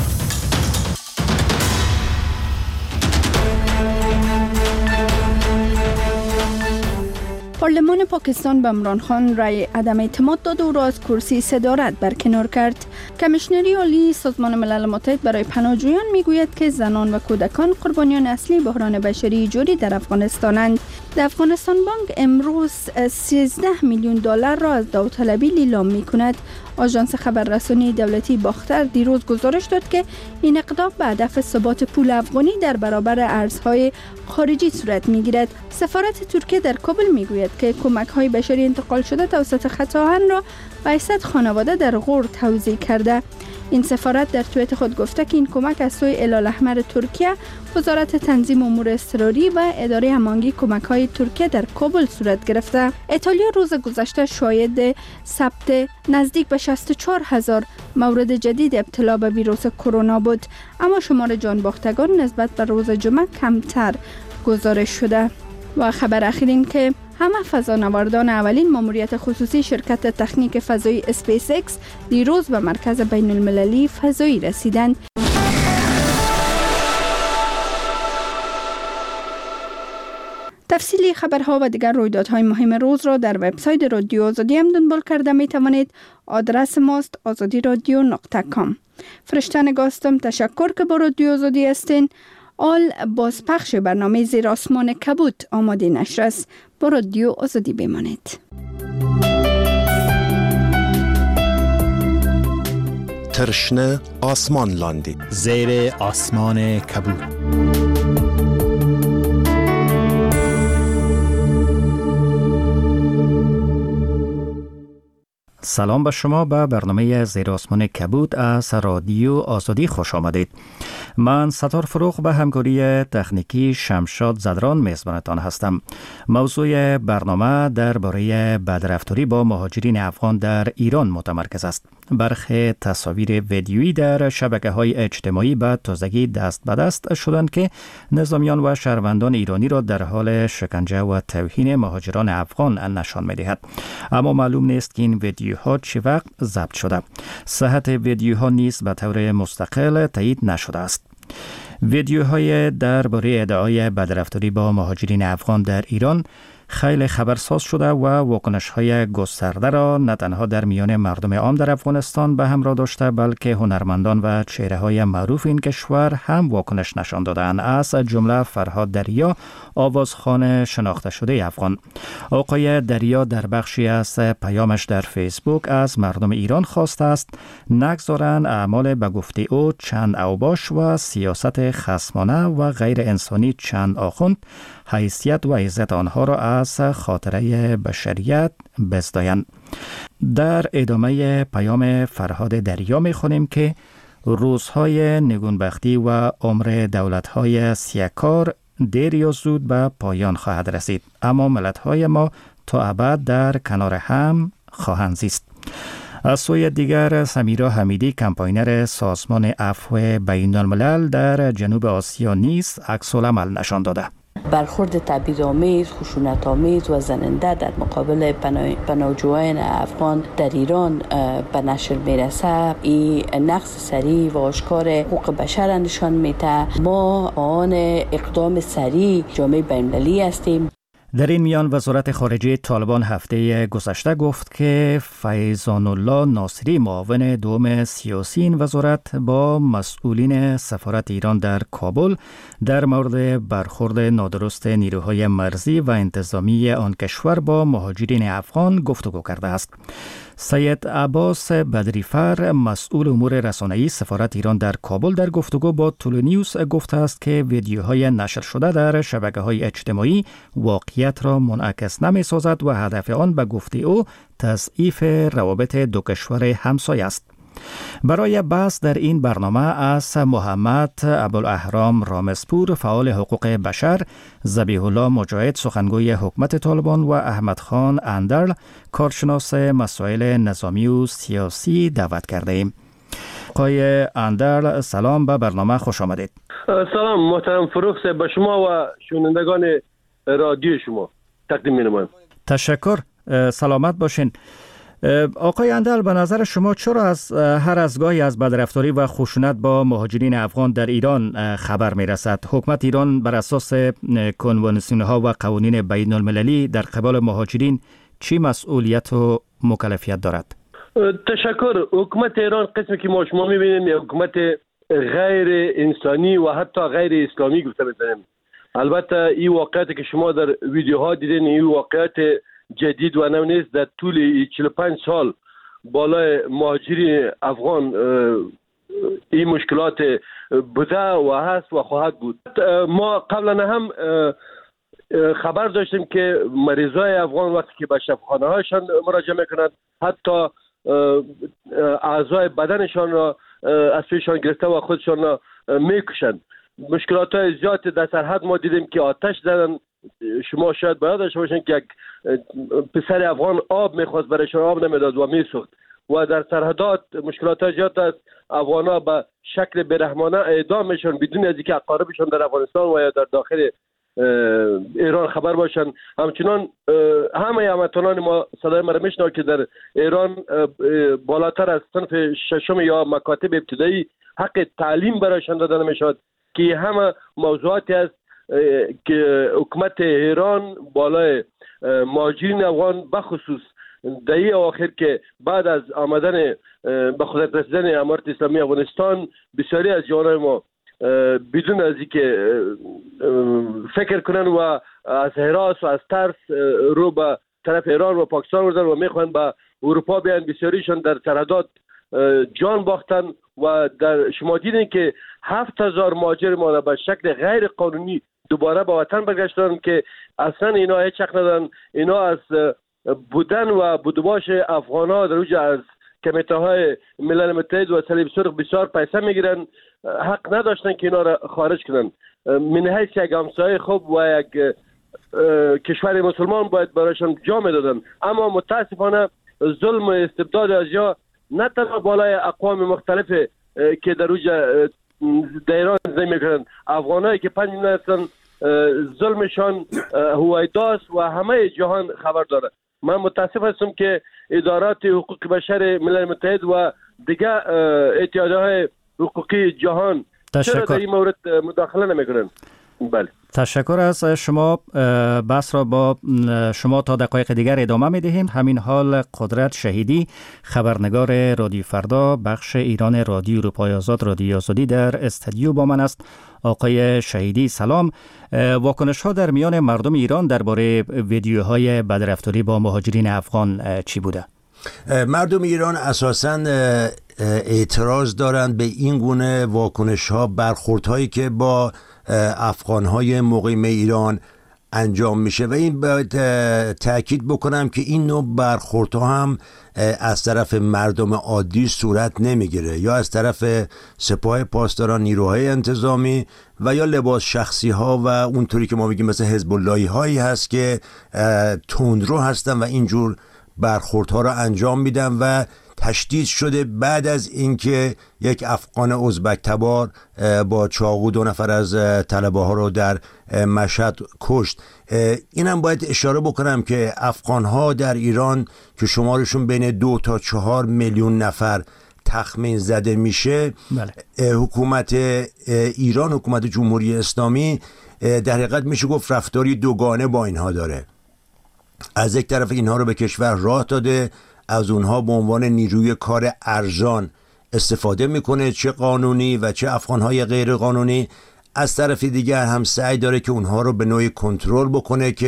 پارلمان پاکستان به عمران خان رای عدم اعتماد داد و او را از کرسی صدارت برکنار کرد. کمیشنری عالی سازمان ملل متحد برای پناهجویان میگوید که زنان و کودکان قربانیان اصلی بحران بشری جاری در افغانستانند. در افغانستان بانک امروز 13 میلیون دلار را از داوطلبی لیلام میکند. آژانس خبررسانی دولتی باختر دیروز گزارش داد که این اقدام به هدف ثبات پول افغانی در برابر ارزهای خارجی صورت میگیرد. سفارت ترکیه در کابل میگوید که کمک‌های بشری انتقال شده توسط خط آهن را به 100 خانواده در غور توزیع کرده. این سفارت در توییت خود گفته که این کمک از سوی هلال احمر ترکیه، وزارت تنظیم امور اضطراری و اداره هماهنگی کمک‌های ترکیه در کابل صورت گرفته. ایتالیا روز گذشته شاهد ثبت نزدیک به 64,000 مورد جدید ابتلا به ویروس کرونا بود، اما شمار جان باختگان نسبت به روز جمعه کمتر گزارش شده. و خبر اخیر این که همه فضانوردان اولین ماموریت خصوصی شرکت تکنیک فضایی اسپیس اکس دیروز به مرکز بین المللی فضایی رسیدند. تفصیلی خبرها و دیگر رویدادهای مهم روز را در وبسایت رادیو آزادی هم دنبال کرده می توانید. آدرس ماست azadiradio.com. فرشته نگاستم. تشکر که با رادیو آزادی هستین. آل بازپخش برنامه زیر آسمان کبوت آماده نشر است. با رادیو آزادی بمانید. ترشنه آسمان لاندی زیر آسمان کبوت. سلام به شما. به برنامه زیر آسمان کبوت از رادیو آزادی خوش آمدید. من ستار فروغ به همکاری تکنیکی شمشاد زدران میزبانتان هستم. موضوع برنامه درباره بدرفتاری با مهاجرین افغان در ایران متمرکز است. برخی تصاویر ویدیویی در شبکه‌های اجتماعی به تازگی دست به دست شدند که نظامیان و شهروندان ایرانی را در حال شکنجه و توهین مهاجران افغان نشان می‌دهد. اما معلوم نیست که این ویدیوها چه وقت ضبط شده. صحت ویدیوها نیز به طور مستقل تایید نشده است. ویدیوهای درباره ادعای بدرفتاری با مهاجرین افغان در ایران خیلی خبرساز شده و واکنش‌های گسترده را نه تنها در میان مردم عام در افغانستان به همراه داشته، بلکه هنرمندان و چهره‌های معروف این کشور هم واکنش نشان دادند. از جمله فرهاد دریا، آوازخوان شناخته شده افغان. آقای دریا در بخشی از پیامش در فیسبوک از مردم ایران خواسته است نگذارند اعمال به گفته او چند اوباش و سیاست خصمانه و غیر انسانی چند آخوند حیثیت و عزت آنها را از خاطره بشریت بزدایند. در ادامه پیام فرهاد دریا می‌خوانیم که روزهای نگونبختی و عمر دولت‌های سیاکار دیر یا زود به پایان خواهد رسید، اما ملت‌های ما تا ابد در کنار هم خواهند زیست. از سوی دیگر سمیرا حمیدی، کمپاینر سازمان عفو بین الملل در جنوب آسیا نیز عکس‌العمل نشان داده. برخورد تبعیض‌آمیز، خشونت‌آمیز و زننده در مقابل پناهجویان افغان در ایران به نشر میرسه، این نقض سریع و آشکار حقوق بشر نشان میده. ما آن اقدام سریع جامعه بین‌المللی هستیم. در این میان وزارت خارجه طالبان هفته گذشته گفت که فیضان الله ناصری، معاون دوم سیاسی این وزارت، با مسئولین سفارت ایران در کابل در مورد برخورد نادرست نیروهای مرزی و انتظامی آن کشور با مهاجرین افغان گفتگو کرده است. سید عباس بدریفر مسئول امور رسانه‌ای سفارت ایران در کابل در گفتگو با تولونیوس گفته است که ویدیوهای نشر شده در شبکه‌های اجتماعی واقعیت را منعکس نمی‌سازد و هدف آن به گفته او تضعیف روابط دو کشور همسایه است. برای بحث در این برنامه از محمد ابوالاهرام رامزپور فعال حقوق بشر، ذبیح الله مجاهد سخنگوی حکومت طالبان و احمد خان اندرل کارشناس مسائل نظامی و سیاسی دعوت کرده ایم. آقای اندرل سلام، به برنامه خوش آمدید. سلام محترم فروخ صاحب، به شما و شنوندگان رادیو شما تقدیم می‌نمایم. تشکر، سلامت باشین. آقای اندرل، به نظر شما چرا از هر از گاهی از بدرفتاری و خشونت با مهاجرین افغان در ایران خبر می رسد؟ حکومت ایران بر اساس کنوانسیون ها و قوانین بین المللی در قبال مهاجرین چی مسئولیت و مکلفیت دارد؟ تشکر. حکومت ایران قسمی که ما شما می بینیم حکومت غیر انسانی و حتی غیر اسلامی گفته می‌تونیم. البته این واقعیتی که شما در ویدیوها دیدین این واقعیت جدید و نو نیست. در طول 45 سال بالای مهاجرین افغان این مشکلات بوده و هست و خواهد بود. ما قبلا هم خبر داشتیم که مریضای افغان وقتی که به شفاخانه هایشان مراجعه میکنند حتی اعضای بدنشان را از پیشان گرفته و خودشان را میکشند. مشکلات های زیاد در سرحد ما دیدیم که آتش زدن. شما شاید باید داشته باشین که یک پسر افغان آب میخواست برایشان آب نمیداد و میسوخت و در سرحدات مشکلات های زیاد است. افغان ها به شکل بیرحمانه اعدام میشن بدون از اینکه اقاربشان در افغانستان و یا در داخل ایران خبر باشن. همچنان همه هموطنان ما صدای ما را میشنوند که در ایران بالاتر از صنف ششم یا مکاتب ابتدایی حق تعلیم برایشان داده نمیشد که همه موضوعاتی است که حکومت ایران بالای مهاجرین افغان بخصوص دهه آخر که بعد از آمدن به قدرت رسیدن امارت اسلامی افغانستان بسیاری از جوانای ما بدون از اینکه فکر کنن و از هراس و از ترس رو به طرف ایران و پاکستان بردن و میخوان به اروپا بیان. بسیاریشان در سرحدات جان باختن و در شما دیدین که 7000 مهاجر ما به شکل غیر قانونی دوباره به وطن برگشتن که اصلا اینا هیچ حق ندارن. اینا از بودن و بودباش افغان ها در اوج از کمیته های ملل متحد و صلیب سرخ بسیار پیسه میگیرن. حق نداشتن که اینا را خارج کنن. من حیث یک همسایه خوب و یک کشور مسلمان باید برایشان جا میدادن. اما متاسفانه ظلم و استبداد از یا نه تنها بالای اقوام مختلف که در اوج در ایران زندگی میکنن، افغانایی که 5 میلیون هستن ظلمشان هویداست و همه جهان خبر داره. من متاسف هستم که ادارات حقوق بشر ملل متحد و دیگه اتحادیه‌های حقوقی جهان چرا در این مورد مداخله نمیکنن؟ بله. تشکر از شما. بحث را با شما تا دقایق دیگر ادامه می دهیم. همین حال قدرت شهیدی خبرنگار رادیو فردا بخش ایران رادیو اروپای آزاد رادیو آزادی در استودیو با من است. آقای شهیدی سلام. واکنش ها در میان مردم ایران درباره ویدیوهای بدرفتاری با مهاجرین افغان چی بوده؟ مردم ایران اساساً اعتراض دارند به این گونه واکنش ها، برخورد هایی که با افغان های مقیم ایران انجام میشه و این باید تأکید بکنم که این نوع برخوردها هم از طرف مردم عادی صورت نمیگیره، یا از طرف سپاه پاسداران، نیروهای انتظامی و یا لباس شخصی ها و اونطوری که ما میگیم مثل حزب اللهی هایی هست که تندرو هستن و اینجور برخوردها را انجام میدن و تشدید شده بعد از اینکه یک افغان ازبک تبار با چاقو 2 نفر از طلبه ها رو در مشهد کشت. اینم باید اشاره بکنم که افغان ها در ایران که شمارشون بین 2 تا 4 میلیون نفر تخمین زده میشه، حکومت ایران، حکومت جمهوری اسلامی در حقیقت میشه گفت رفتاری دوگانه با اینها داره. از یک طرف اینها رو به کشور راه داده، از اونها به عنوان نیروی کار ارزان استفاده میکنه، چه قانونی و چه افغانهای غیر قانونی. از طرف دیگر هم سعی داره که اونها رو به نوعی کنترل بکنه که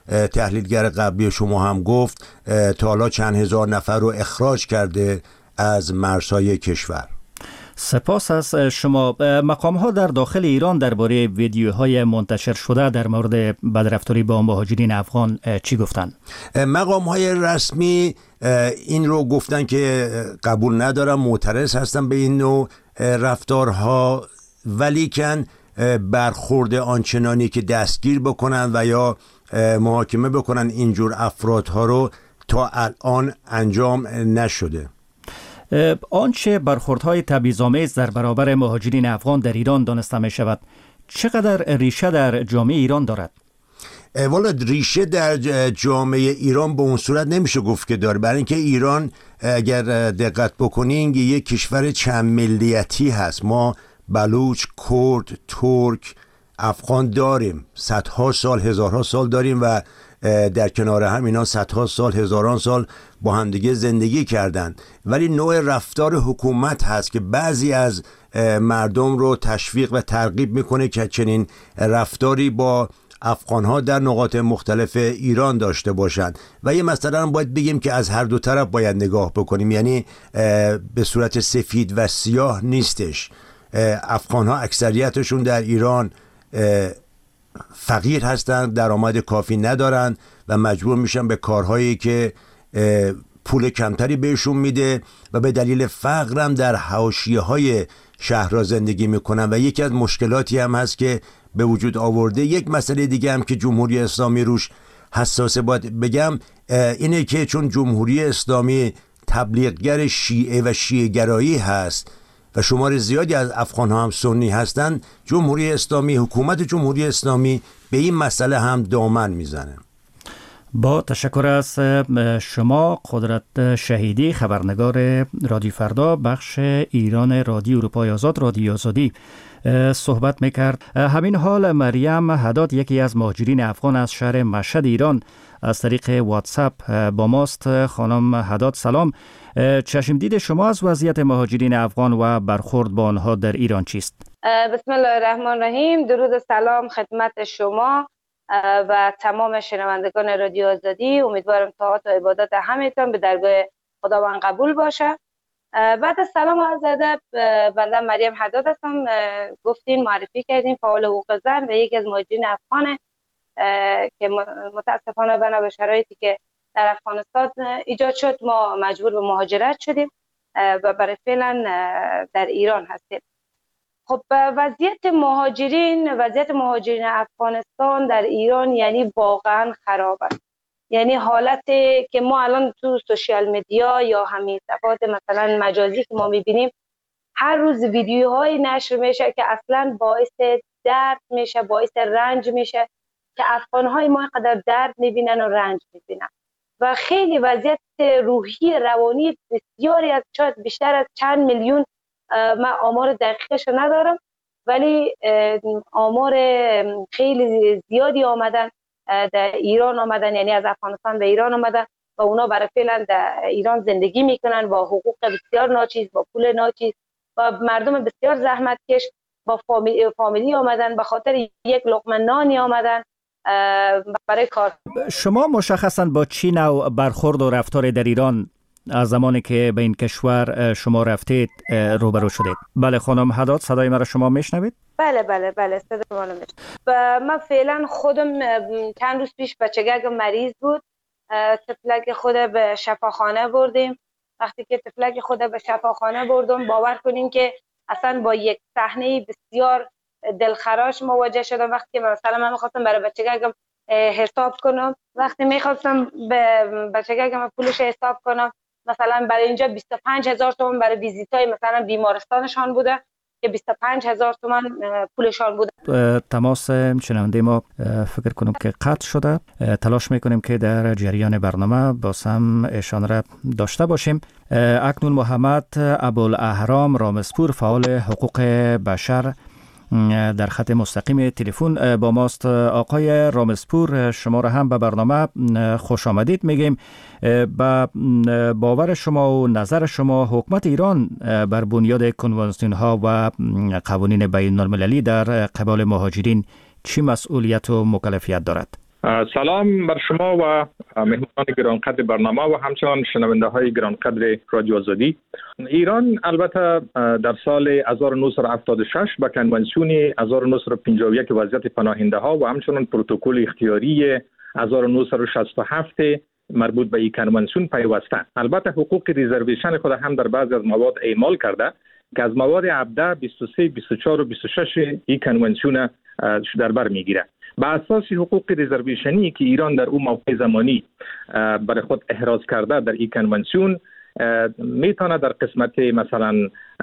تحلیلگر قبلی شما هم گفت تا حالا چند هزار نفر رو اخراج کرده از مرزهای کشور. سپاس از شما. مقام ها در داخل ایران درباره ویدیوهای منتشر شده در مورد بدرفتاری با مهاجرین افغان چی گفتن؟ مقام های رسمی این رو گفتن که قبول ندارن، معترض هستن به این نوع رفتارها، ولیکن برخورد آنچنانی که دستگیر بکنن و یا محاکمه بکنن اینجور افرادها رو تا الان انجام نشده. آنچه برخوردهای تبعیض‌آمیز در برابر مهاجرین افغان در ایران دانسته می شود چقدر ریشه در جامعه ایران دارد؟ والا ریشه در جامعه ایران به اون صورت نمیشه گفت که داره، برای اینکه ایران اگر دقت بکنین یک کشور چند ملیتی هست. ما بلوچ، کرد، ترک، افغان داریم، صدها سال، هزارها سال داریم و در کنار هم اینا صدها سال، هزاران سال با همدیگه زندگی کردند. ولی نوع رفتار حکومت هست که بعضی از مردم رو تشویق و ترغیب میکنه که چنین رفتاری با افغانها در نقاط مختلف ایران داشته باشند. و یه مثلا باید بگیم که از هر دو طرف باید نگاه بکنیم، یعنی به صورت سفید و سیاه نیستش. افغانها اکثریتشون در ایران فقیر هستند، درآمد کافی ندارن و مجبور میشن به کارهایی که پول کمتری بهشون میده و به دلیل فقرم در حاشیه‌های شهرها زندگی میکنن و یکی از مشکلاتی هم هست که به وجود آورده. یک مسئله دیگه هم که جمهوری اسلامی روش حساسه باید بگم اینه که چون جمهوری اسلامی تبلیغگر شیعه و شیعه گرایی هست و شمار زیادی از افغان ها هم سنی هستند، جمهوری اسلامی، حکومت جمهوری اسلامی به این مسئله هم دامن میزنه. با تشکر از شما قدرت شهیدی، خبرنگار رادیو فردا بخش ایران رادیو اروپای آزاد، رادیو آزادی صحبت میکرد. همین حال مریم حداد، یکی از مهاجرین افغان از شهر مشهد ایران، از طریق واتساپ با ماست. خانم حداد سلام، چشم دید شما از وضعیت مهاجرین افغان و برخورد با آنها در ایران چیست؟ بسم الله الرحمن الرحیم. درود و سلام خدمت شما و تمام شنوندگان رادیو آزادی. امیدوارم طاعات و عبادات همه‌تان به درگاه خداوند قبول باشه. بعد از سلام و عرض ادب، بنده مریم حداد هستم. گفتین معرفی کردین فعال حقوق زن و یکی از مهاجرین افغانه که متاسفانه بنا به شرایطی که در افغانستان ایجاد شد ما مجبور به مهاجرت شدیم و برای فعلا در ایران هستیم. خب وضعیت مهاجرین افغانستان در ایران یعنی واقعا خراب است. یعنی حالتی که ما الان تو سوشیال مدیا یا همین صفحات مثلا مجازی که ما میبینیم، هر روز ویدیوهای نشر میشه که اصلا باعث درد میشه، باعث رنج میشه که افغانهای ما اینقدر درد میبینن و رنج میبینن و خیلی وضعیت روحی روانی بسیاری از شاید بیشتر از چند میلیون، من آمار دقیقش ندارم ولی آمار خیلی زیادی آمدن در ایران آمدن، یعنی از افغانستان به ایران آمدن و اونا برای فعلا در ایران زندگی میکنن با حقوق بسیار ناچیز، با پول ناچیز و مردم بسیار زحمت کش، با فامیلی آمدن، به خاطر یک لقمه نانی آمدن برای کار. شما مشخصا با چی نوع برخورد و رفتار در ایران از زمانی که به این کشور شما رفتید روبرو شدید؟ بله خانم حداد، صدای مرا شما میشنوید؟ بله صدای منو میشنوید. و من فعلا خودم چند روز پیش بچگم مریض بود، تفلک خود به شفاخانه بردیم. وقتی که تفلک خود به شفاخانه بردم، باور کنین که اصلا با یک صحنه بسیار دلخراش مواجه شدم. وقتی که مثلا من می‌خواستم برای بچگم حساب کنم، وقتی می‌خواستم به بچگم پولش حساب کنم، مثلا برای اینجا 25,000 تومان برای ویزیتای مثلا بیمارستانشان بوده که 25,000 تومان پولشان بوده. تماس شنونده ما فکر کنم که قطع شده. تلاش میکنیم که در جریان برنامه باز هم ایشان را داشته باشیم. اکنون محمد ابوالاهرام رامسپور، فعال حقوق بشر، در خط مستقیم تلفن با ماست. آقای رامسپور، شما را هم به برنامه خوش آمدید میگیم. با باور شما و نظر شما حکومت ایران بر بنیاد کنوانسیون ها و قوانین بین المللی در قبال مهاجرین چی مسئولیت و مکلفیت دارد؟ سلام بر شما و مهمان گرانقدر برنامه و همچنان شنونده های گرانقدر رادیو آزادی. ایران البته در سال 1976 با کنوانسیون 1951 وضعیت پناهنده ها و همچنان پروتکل اختیاری 1967 مربوط به این کنوانسیون پیوسته. البته حقوق ریزرویشن خود هم در بعضی از مواد اعمال کرده که از مواد 17 23 24 و 26 این کنوانسیون در بر میگیره. با اساس حقوق ریزرویشنی که ایران در اون موقع زمانی برای خود احراز کرده در این کنوانسیون میتونه در قسمت مثلا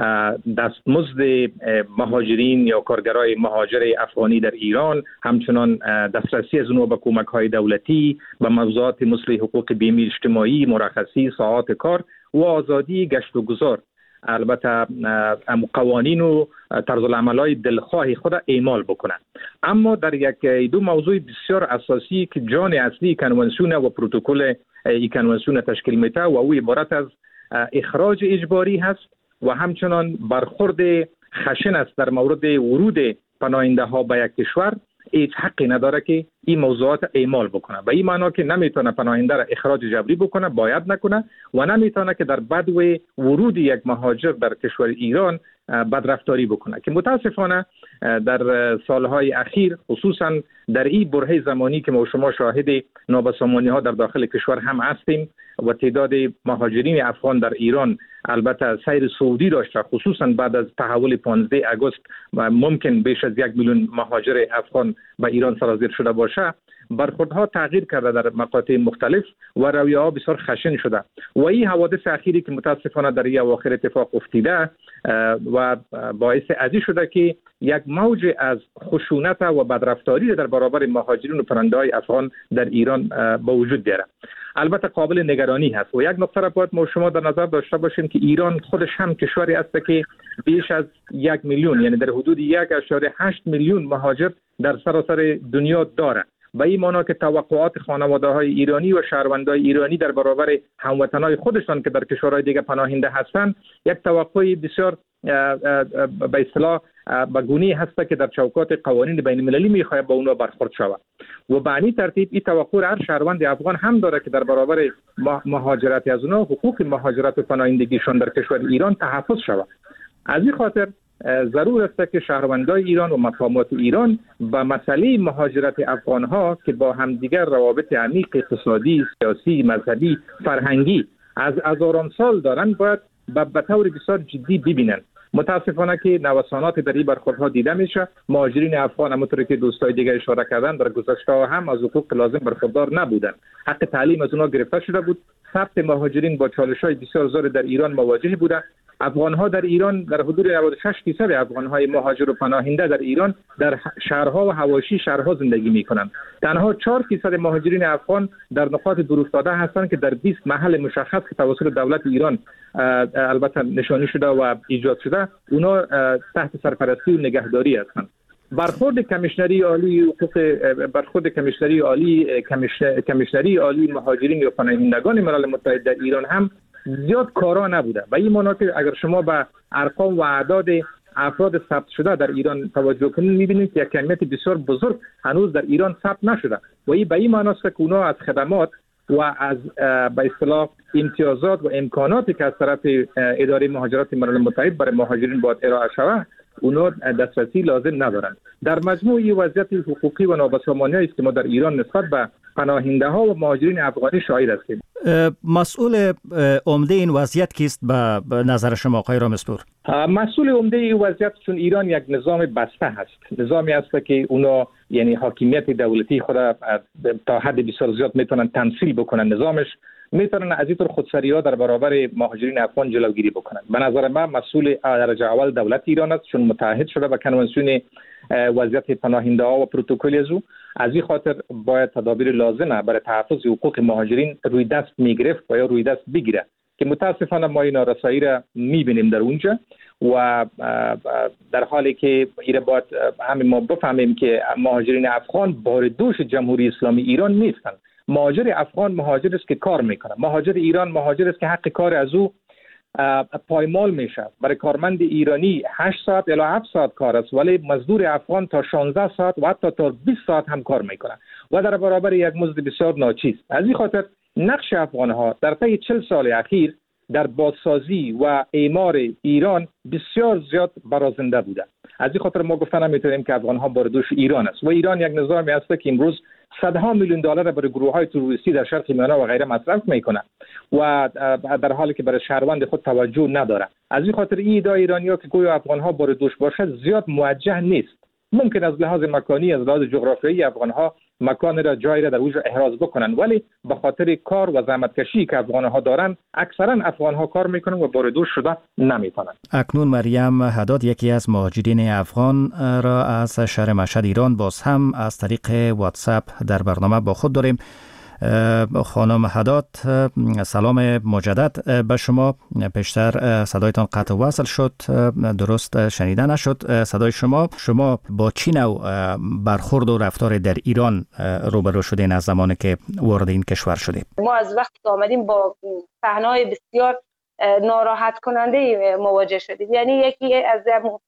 دستمزد مهاجرین یا کارگرای مهاجر افغانی در ایران، همچنان دسترسی از اونها به کمک های دولتی، به موضوعات مثل حقوق بیمه اجتماعی، مرخصی، ساعات کار و آزادی گشت و گذار، البته قوانین و طرز العمل‌های دلخواه خود اعمال بکنند. اما در یک دو موضوع بسیار اساسی که جان اصلی کنوانسیون و پروتکل این کنوانسیون تشکیل میده و او عبارت از اخراج اجباری هست و همچنان برخورد خشن است در مورد ورود پناهنده ها به یک کشور. هیچ حقی نداره که این موضوعات اعمال بکنه، به این معنا که نمیتونه پناهنده را اخراج جبری بکنه، باید نکنه، و نمیتونه که در بدو ورود یک مهاجر در کشور ایران بدرفتاری بکنه، که متاسفانه در سالهای اخیر خصوصا در این برهه زمانی که ما شما شاهد نابسامانی ها در داخل کشور هم هستیم و تعداد مهاجرین افغان در ایران البته سیر صعودی داشته، خصوصا بعد از تحول 15 آگوست ممکن بیش از 1 میلیون مهاجر افغان به ایران سرازیر شده باشه. برخوردها تغییر کرده در مقاطع مختلف و رویه‌ها بسیار خشن شده و این حوادث اخیری که متاسفانه در این اواخر اتفاق افتیده و باعث ازی شده که یک موج از خشونت و بدرفتاری در برابر مهاجرین و پرنده‌های افغان در ایران به وجود بیاره. البته قابل نگرانی هست و یک نکته را باید ما شما در نظر داشته باشیم که ایران خودش هم کشوری است که بیش از 1 میلیون، یعنی در حدود 1.8 میلیون مهاجر در سراسر دنیا داره. به این معنا که توقعات خانواده‌های ایرانی و شهروندان ایرانی در برابر هموطنان خودشان که در کشورهای دیگه پناهنده هستند یک توقعی بسیار به اصطلاح به گونه‌ای هست که در چوکات قوانین بین‌المللی می‌خواهد با اونها برخورد شود و به این ترتیب این توقع هر شهروند افغان هم داره که در برابر مهاجرت از اونها حقوق مهاجرت و پناهندگیشان در کشور ایران تحفظ شود. از این خاطر ضرور است که شهروندان ایران و مقامات ایران به مسئله مهاجرت افغان‌ها که با همدیگر روابط عمیق اقتصادی، سیاسی، مذهبی، فرهنگی از هزاران سال دارند باید به طور بسیار جدی ببینند. متاسفانه که نوسانات در این برخوردها دیده میشه. مهاجرین افغان همونطور که دوستای دیگه اشاره کردن در گذشته هم از حقوق لازم برخوردار نبودند. حق تعلیم از اونها گرفته شده بود. ثبت مهاجرین با چالش‌های بسیار زیاد در ایران مواجه بوده. افغان‌ها در ایران در حدود 96% افغان‌های مهاجر و پناهنده در ایران در شهرها و حواشی شهرها زندگی می‌کنند. تنها 4% مهاجرین افغان در نقاط دورافتاده هستند که در 20 محل مشخص که توسط دولت ایران البته نشانی شده و ایجاد شده اونا تحت سرپرستی و نگهداری هستند. برخورد کمیشنری عالی مهاجرین و پناهندگان ملل متحد در ایران هم زیاد کارا نبوده. و این معنی که اگر شما به ارقام و اعداد افراد ثبت شده در ایران توجه کنید می‌بینید که یک کمیت بسیار بزرگ هنوز در ایران ثبت نشده و این به این معنی است که اونا از خدمات و از به اصطلاح امتیازات و امکاناتی که از طرف اداره مهاجرت ملل متحد برای مهاجرین باید ارائه شود اونا دسترسی لازم ندارند. در مجموع این وضعیت حقوقی و نابسامانی است که ما در ایران نسبت به پناهنده ها و مهاجرین افغانی شاهد هستیم. مسئول عمده این وضعیت کیست به نظر شما آقای رامسپور؟ مسئول عمده این وضعیت چون ایران یک نظام بسته هست، نظامی است که اونا یعنی حاکمیت دولتی خود تا حد بسیار زیاد میتونن تمثیل بکنن، نظامش میتونن از اینطور خودسری‌ها در برابر مهاجرین افغان جلوگیری بکنن. به نظر من مسئول درجه اول دولت ایران است چون متحد شده با کنوانسیون وضعیت پناهنده ها و پروتکل از این خاطر باید تدابیر لازمه برای تحفظ حقوق مهاجرین روی دست میگرفت و یا روی دست بگیره که متاسفانه ما این نارسایی را میبینیم در اونجا و در حالی که ایره باید همین ما بفهمیم که مهاجرین افغان بار دوش جمهوری اسلامی ایران نیستند. مهاجر افغان مهاجر است که کار میکنه. مهاجر ایران مهاجر است که حق کار از او پایمال میشه. برای کارمند ایرانی 8 ساعت الی 7 ساعت کار است، ولی مزدور افغان تا 16 ساعت و حتی تا 20 ساعت هم کار میکنه و در برابر یک مزد بسیار ناچیز. از این خاطر نقش افغانها در طی 40 سال اخیر در بازسازی و اعمار ایران بسیار زیاد برازنده بوده. از این خاطر ما گفتن نمیتونیم که افغانها بار دوش ایران است و ایران یک نظامی است که امروز صدها میلیون دلار برای گروه‌های تروریستی در شرق میانه و غیره مصرف میکنه و در حالی که برای شهروند خود توجه نداره. از این خاطر این ادعای ایرانی‌ها که گویا افغانها بار دوش باشد زیاد موجه نیست. ممکن از لحاظ مکانی، از لحاظ جغرافیایی افغانها مکان را جای را در اوج احراز بکنن، ولی به خاطر کار و زحمتکشی که افغانها دارن اکثرا افغانها کار میکنن و بار دوش شده نمیتونن. اکنون مریم حداد یکی از مهاجرین افغان را از شهر مشهد ایران باز هم از طریق واتساپ در برنامه با خود داریم. خانم حداد سلام مجدد به شما. پیشتر صدایتان قطع وصل شد، درست شنیده نشد صدای شما با چی نوع برخورد و رفتار در ایران روبرو شدین از زمانی که وارد این کشور شدیم؟ ما از وقتی که آمدیم با صحنه‌های بسیار ناراحت کننده مواجه شدیم. یعنی یکی از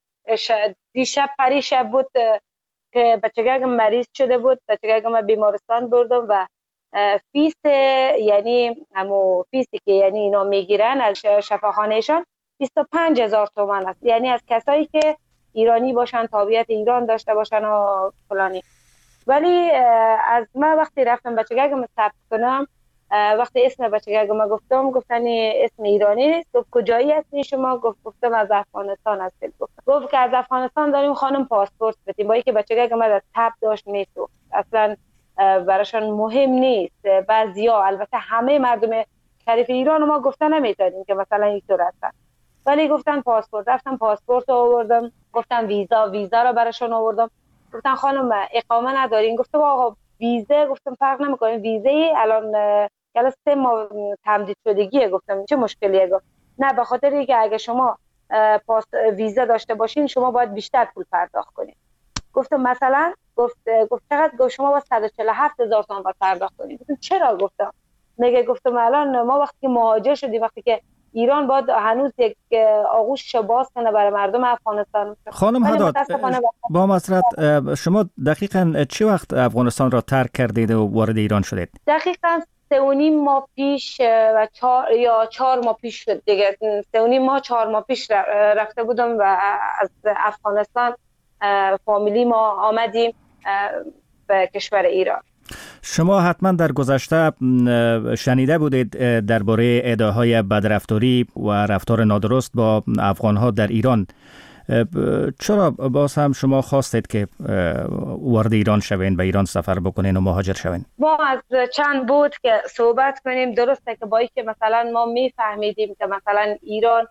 دیشب پریشب بود که بچگم مریض شده بود، بچگم بیمارستان بردم و فیس یعنی همو فیسی که یعنی اینا میگیرن از شفاخانهشان 25,000 تومان است. یعنی از کسایی که ایرانی باشن، تابعیت ایران داشته باشن و فلانی. ولی از من وقتی رفتم بچگم ثبت کنم، وقتی اسم بچگم گفتم گفتن اسم ایرانی نیست. گفت کجایی هستی شما؟ گفتم از افغانستان هستم. گفت که از افغانستان داریم خانم پاسپورت بدیم. با اینکه بچگم از تب داشت میسوخت، اصلا براشون مهم نیست. بعضیا البته همه مردم شریف ایران ما گفتن نمیتونیم که مثلا اینطور هستن، ولی گفتن پاسپورت. رفتم پاسپورت آوردم، گفتن ویزا رو براشون آوردم. گفتن خانم اقامه ندارین؟ گفتم آقا ویزه، گفتم فرق نمیکنه ویزه الان 3 ماه تمدید شدگیه. گفتم چه مشکلیه؟ گفت نه به خاطر اینکه اگه شما ویزا داشته باشین شما باید بیشتر پول پرداخت کنین. گفتم مثلا؟ گفت چقدر؟ گفت شما باید 147,000 تومان باید پرداخت کنید. گفتم چرا؟ گفتم الان ما وقتی که مهاجر شدیم، وقتی که ایران باید هنوز یک آغوش باز کنه برای مردم افغانستان. خانم حداد با معذرت شما دقیقاً چه وقت افغانستان را ترک کردید و وارد ایران شدید؟ دقیقاً 3.5 ماه پیش و 4 ماه پیش شد دیگه. 3.5 ماه 4 ماه پیش رفته بودم و از افغانستان فامیلی ما آمدیم به کشور ایران. شما حتما در گذشته شنیده بودید درباره ادعاهای بدرفتاری و رفتار نادرست با افغانها در ایران. چرا باز هم شما خواستید که وارد ایران شوین، به ایران سفر بکنین و مهاجر شوین؟ ما از چند بود که صحبت کنیم. درسته که با اینکه مثلا ما میفهمیدیم که مثلا ایران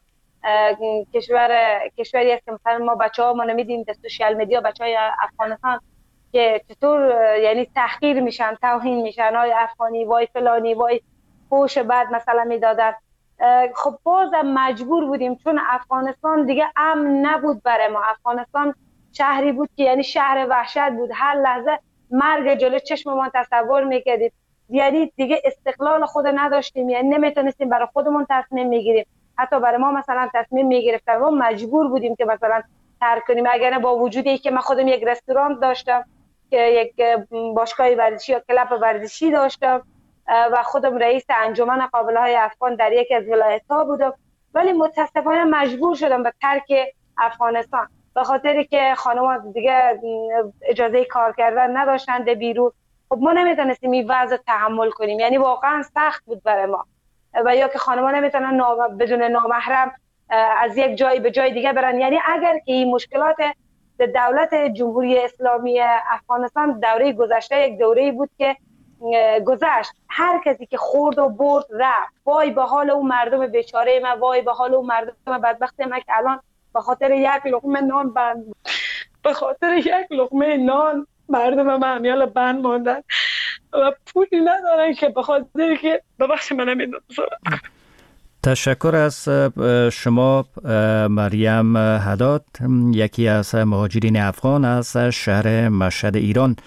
کشوری است که مثلا ما بچه‌ها ما نمیدیم در سوشال مدیا بچهای افغانستان که چطور یعنی تحقیر میشن، توهین میشن، های افغانی وای فلانی وای پوش بعد مثلا میدادن. خب بازم مجبور بودیم چون افغانستان دیگه امن نبود برای ما. افغانستان شهری بود که یعنی شهر وحشت بود. هر لحظه مرگ جلو چشم ما تصور میکردیم. یعنی دیگه استقلال خود نداشتیم، یعنی نمیتونستیم برای خودمون تصمیم میگیریم. حتی برای ما مثلا تصمیم میگرفتن ما مجبور بودیم که مثلا ترک کنیم. اگر با وجود اینکه من خودم یک رستوران داشتم که یک باشگاه ورزشی یا کلاب ورزشی داشتم و خودم رئیس انجمن قابله‌های افغان در یکی از ولایت‌ها بودم، ولی متاسفانه مجبور شدم به ترک افغانستان به خاطر که خانم‌ها دیگه اجازه کار کردن نداشتند بیرون. خب ما نمیتونستیم این وضع تحمل کنیم، یعنی واقعا سخت بود برای ما. و یا که خانم‌ها نمیتونن بدون نامحرم از یک جای به جای دیگه برن. یعنی اگر که این مشکلات دولت جمهوری اسلامی افغانستان دوره گذشته یک دوره‌ای بود که گذشت، هر کسی که خورد و برد رفت. وای به حال اون مردم بیچاره ما، وای به حال اون مردم بدبخت ما که الان به خاطر یک لقمه نان مردم ما همیال بند ماندن و پولی ندارن که به خاطر که ببخش من نمیدونم. تشکر از شما مریم حداد، یکی از مهاجرین افغان از شهر مشهد ایران.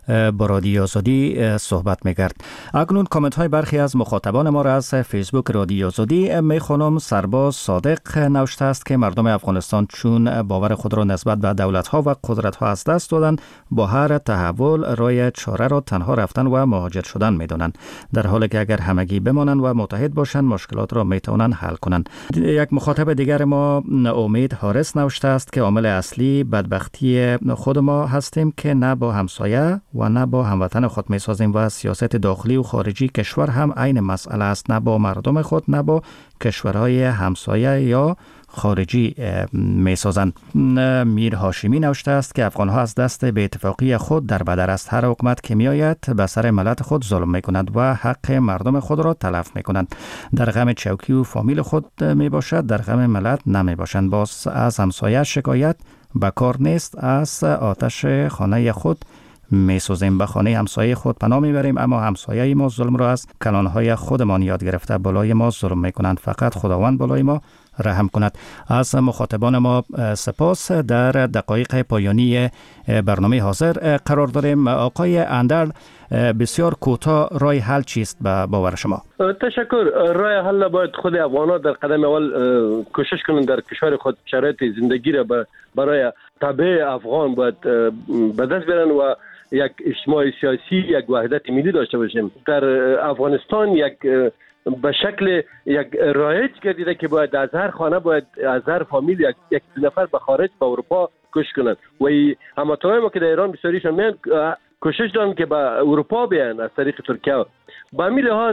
با رادیو آزادی صحبت می‌کرد. اکنون کامنت های برخی از مخاطبان ما را از فیسبوک رادیو آزادی می‌خوانم. سرباز صادق نوشته است که مردم افغانستان چون باور خود را نسبت به دولت‌ها و قدرت‌ها از دست دادند، با هر تحول رای چاره را تنها رفتن و مهاجر شدن می‌دانند، در حالی که اگر همگی بمانند و متحد باشند مشکلات را می‌توانند حل کنند. یک مخاطب دیگر ما امید حارس نوشته است که عامل اصلی بدبختی خود ما هستیم که نه با همسایه و نه با هموطن خود می‌سازیم و سیاست داخلی و خارجی کشور هم عین مسئله است، نه با مردم خود نه با کشورهای همسایه یا خارجی می‌سازند. میر هاشمی نوشته است که افغان‌ها از دست بی‌اتفاقی خود در بدر است. هر حکومت که میآید به سر ملت خود ظلم می‌کند و حق مردم خود را تلف می‌کنند. در غم چوکی و فامیل خود میباشد، در غم ملت نمیباشند. باز از همسایه شکایت به کار نیست، از آتش خانه خود میسوزیم، به خانه همسایه خود پناه میبریم، اما همسایه ما ظلم را از کلانهای خودمان یاد گرفته، بالای ما ظلم میکنند. فقط خداوند بالای ما رحم کند. از مخاطبان ما سپاس. در دقایق پایانی برنامه حاضر قرار داریم. آقای اندرل، بسیار کوتاه رای حل چیست به باور شما؟ تشکر. رای حل باید خود افغان‌ها در قدم اول کوشش کنند در کشور خود شرایط زندگی را برای طبع افغان باید به دست بیارن و یک اجتماع سیاسی، یک وحدت ملی داشته باشیم. در افغانستان یک به شکل یک رایج گردیده که باید از هر خانه، باید از هر فامیل یک نفر به خارج به اروپا کوشش کنند و هموطنان ما که در ایران بسیاریشان میان کوشش دارن که به اروپا بیان از طریق ترکیه. به همین لحاظ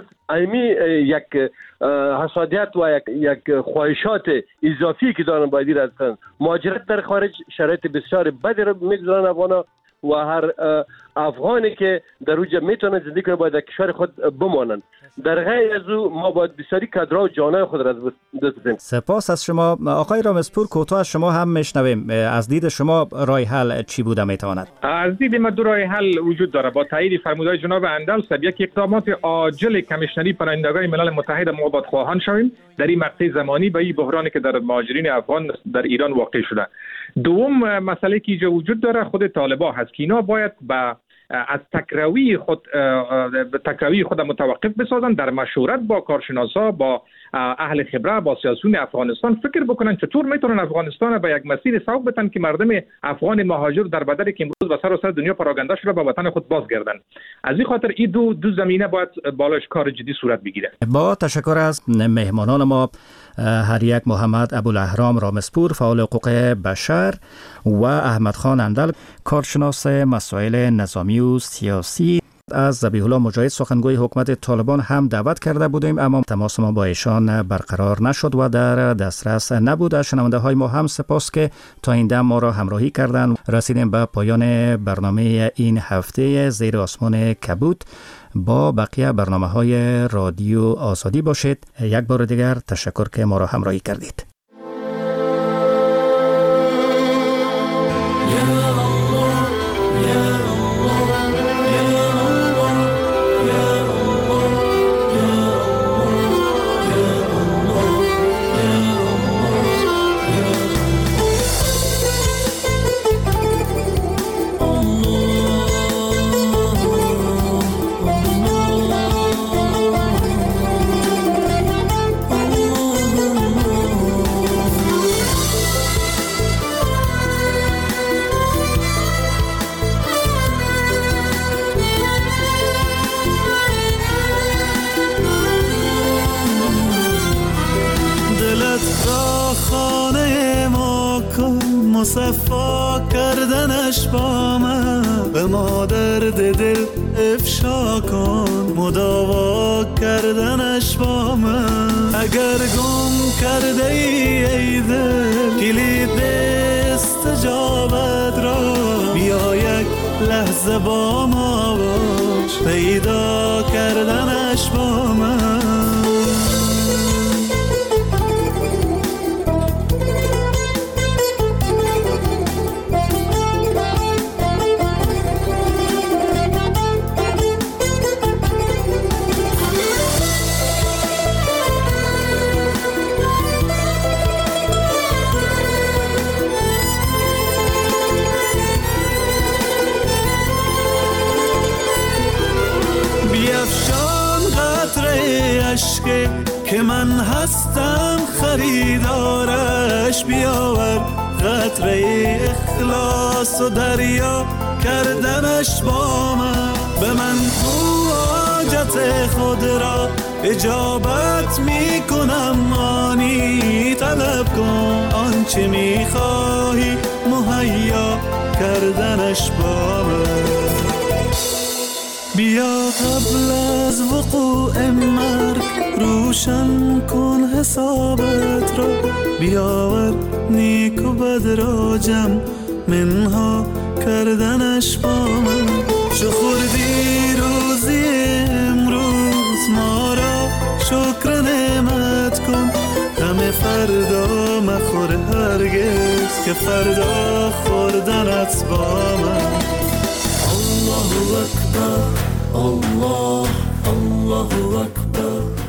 یک حسادیت و یک خواهشات اضافی که دارن باید هستند. مهاجرت در خارج شرایط بسیار بدی را میگذارن افغانا و هر افغانی که در اوجه میتونن زندگی کنه باید در کشور خود بمانند. در غیر از او ما باید بسیاری کادرها و جانای خود را دست بدیم. سپاس از شما. آقای رامسپور، کوتاه از شما هم میشنویم. از دید شما رای حل چی بوده میتواند؟ از دید ما دو رای حل وجود داره. با تایید فرمودهای جناب اندلس، یک اقدامات عاجل کمیشنری پناهندگان ملل متحد ما باید خواهان شویم در این مقطع زمانی به این بحرانی که در مهاجرین افغان در ایران واقع شده. دوم مسئله که اینجا وجود داره خود طالبان هست که اینا باید از تکروی خود متوقف بسازن، در مشورت با کارشناسا، با اهل خبره، با سیاسیون افغانستان فکر بکنن چطور میتونن افغانستان به یک مسیر سوق بدن که مردم افغان مهاجر در بدری که امروز به سر دنیا پراگنده شده به وطن خود بازگردن. از این خاطر این دو زمینه باید بالاش کار جدی صورت بگیره. با تشکر از مهمانان ما، هر یک محمد ابوالاهرام رامسپور فعال حقوق بشر و احمد خان اندل کارشناس مسائل نظامی و سیاسی. از ذبیح الله مجاهد سخنگوی حکومت طالبان هم دعوت کرده بودیم اما تماس ما با ایشان برقرار نشد و در دسترس نبود. شنونده های ما هم سپاس که تا این دم ما را همراهی کردند. رسیدیم به پایان برنامه این هفته زیر آسمان کبود. با بقیه برنامه‌های رادیو آزادی باشید. یک بار دیگر تشکر که ما را همراهی کردید. مصفا کردنش با من به ما درد دل افشا کن، مداوا کردنش با من. اگر گم کرده ای دل کلید استجابت را، بیا یک لحظه با ما باش پیدا کردنش با من. من هستم خریدارش، بیاور قطره اخلاص و دریا کردنش با من. به من گو حاجت خود را اجابت می کنم، آنی طلب کن آنچه می خواهی مهیا کردنش با من. بیا قبل از وقوع مرگ روشن کن حسابت را، بیاور نیک و بد را جمع منها کردنش با من. چو خوردی روزی امروز ما را شکر نعمت کن، غم فردا مخور هرگز که فردا خوردنت با من. الله اکبر، الله الله اکبر.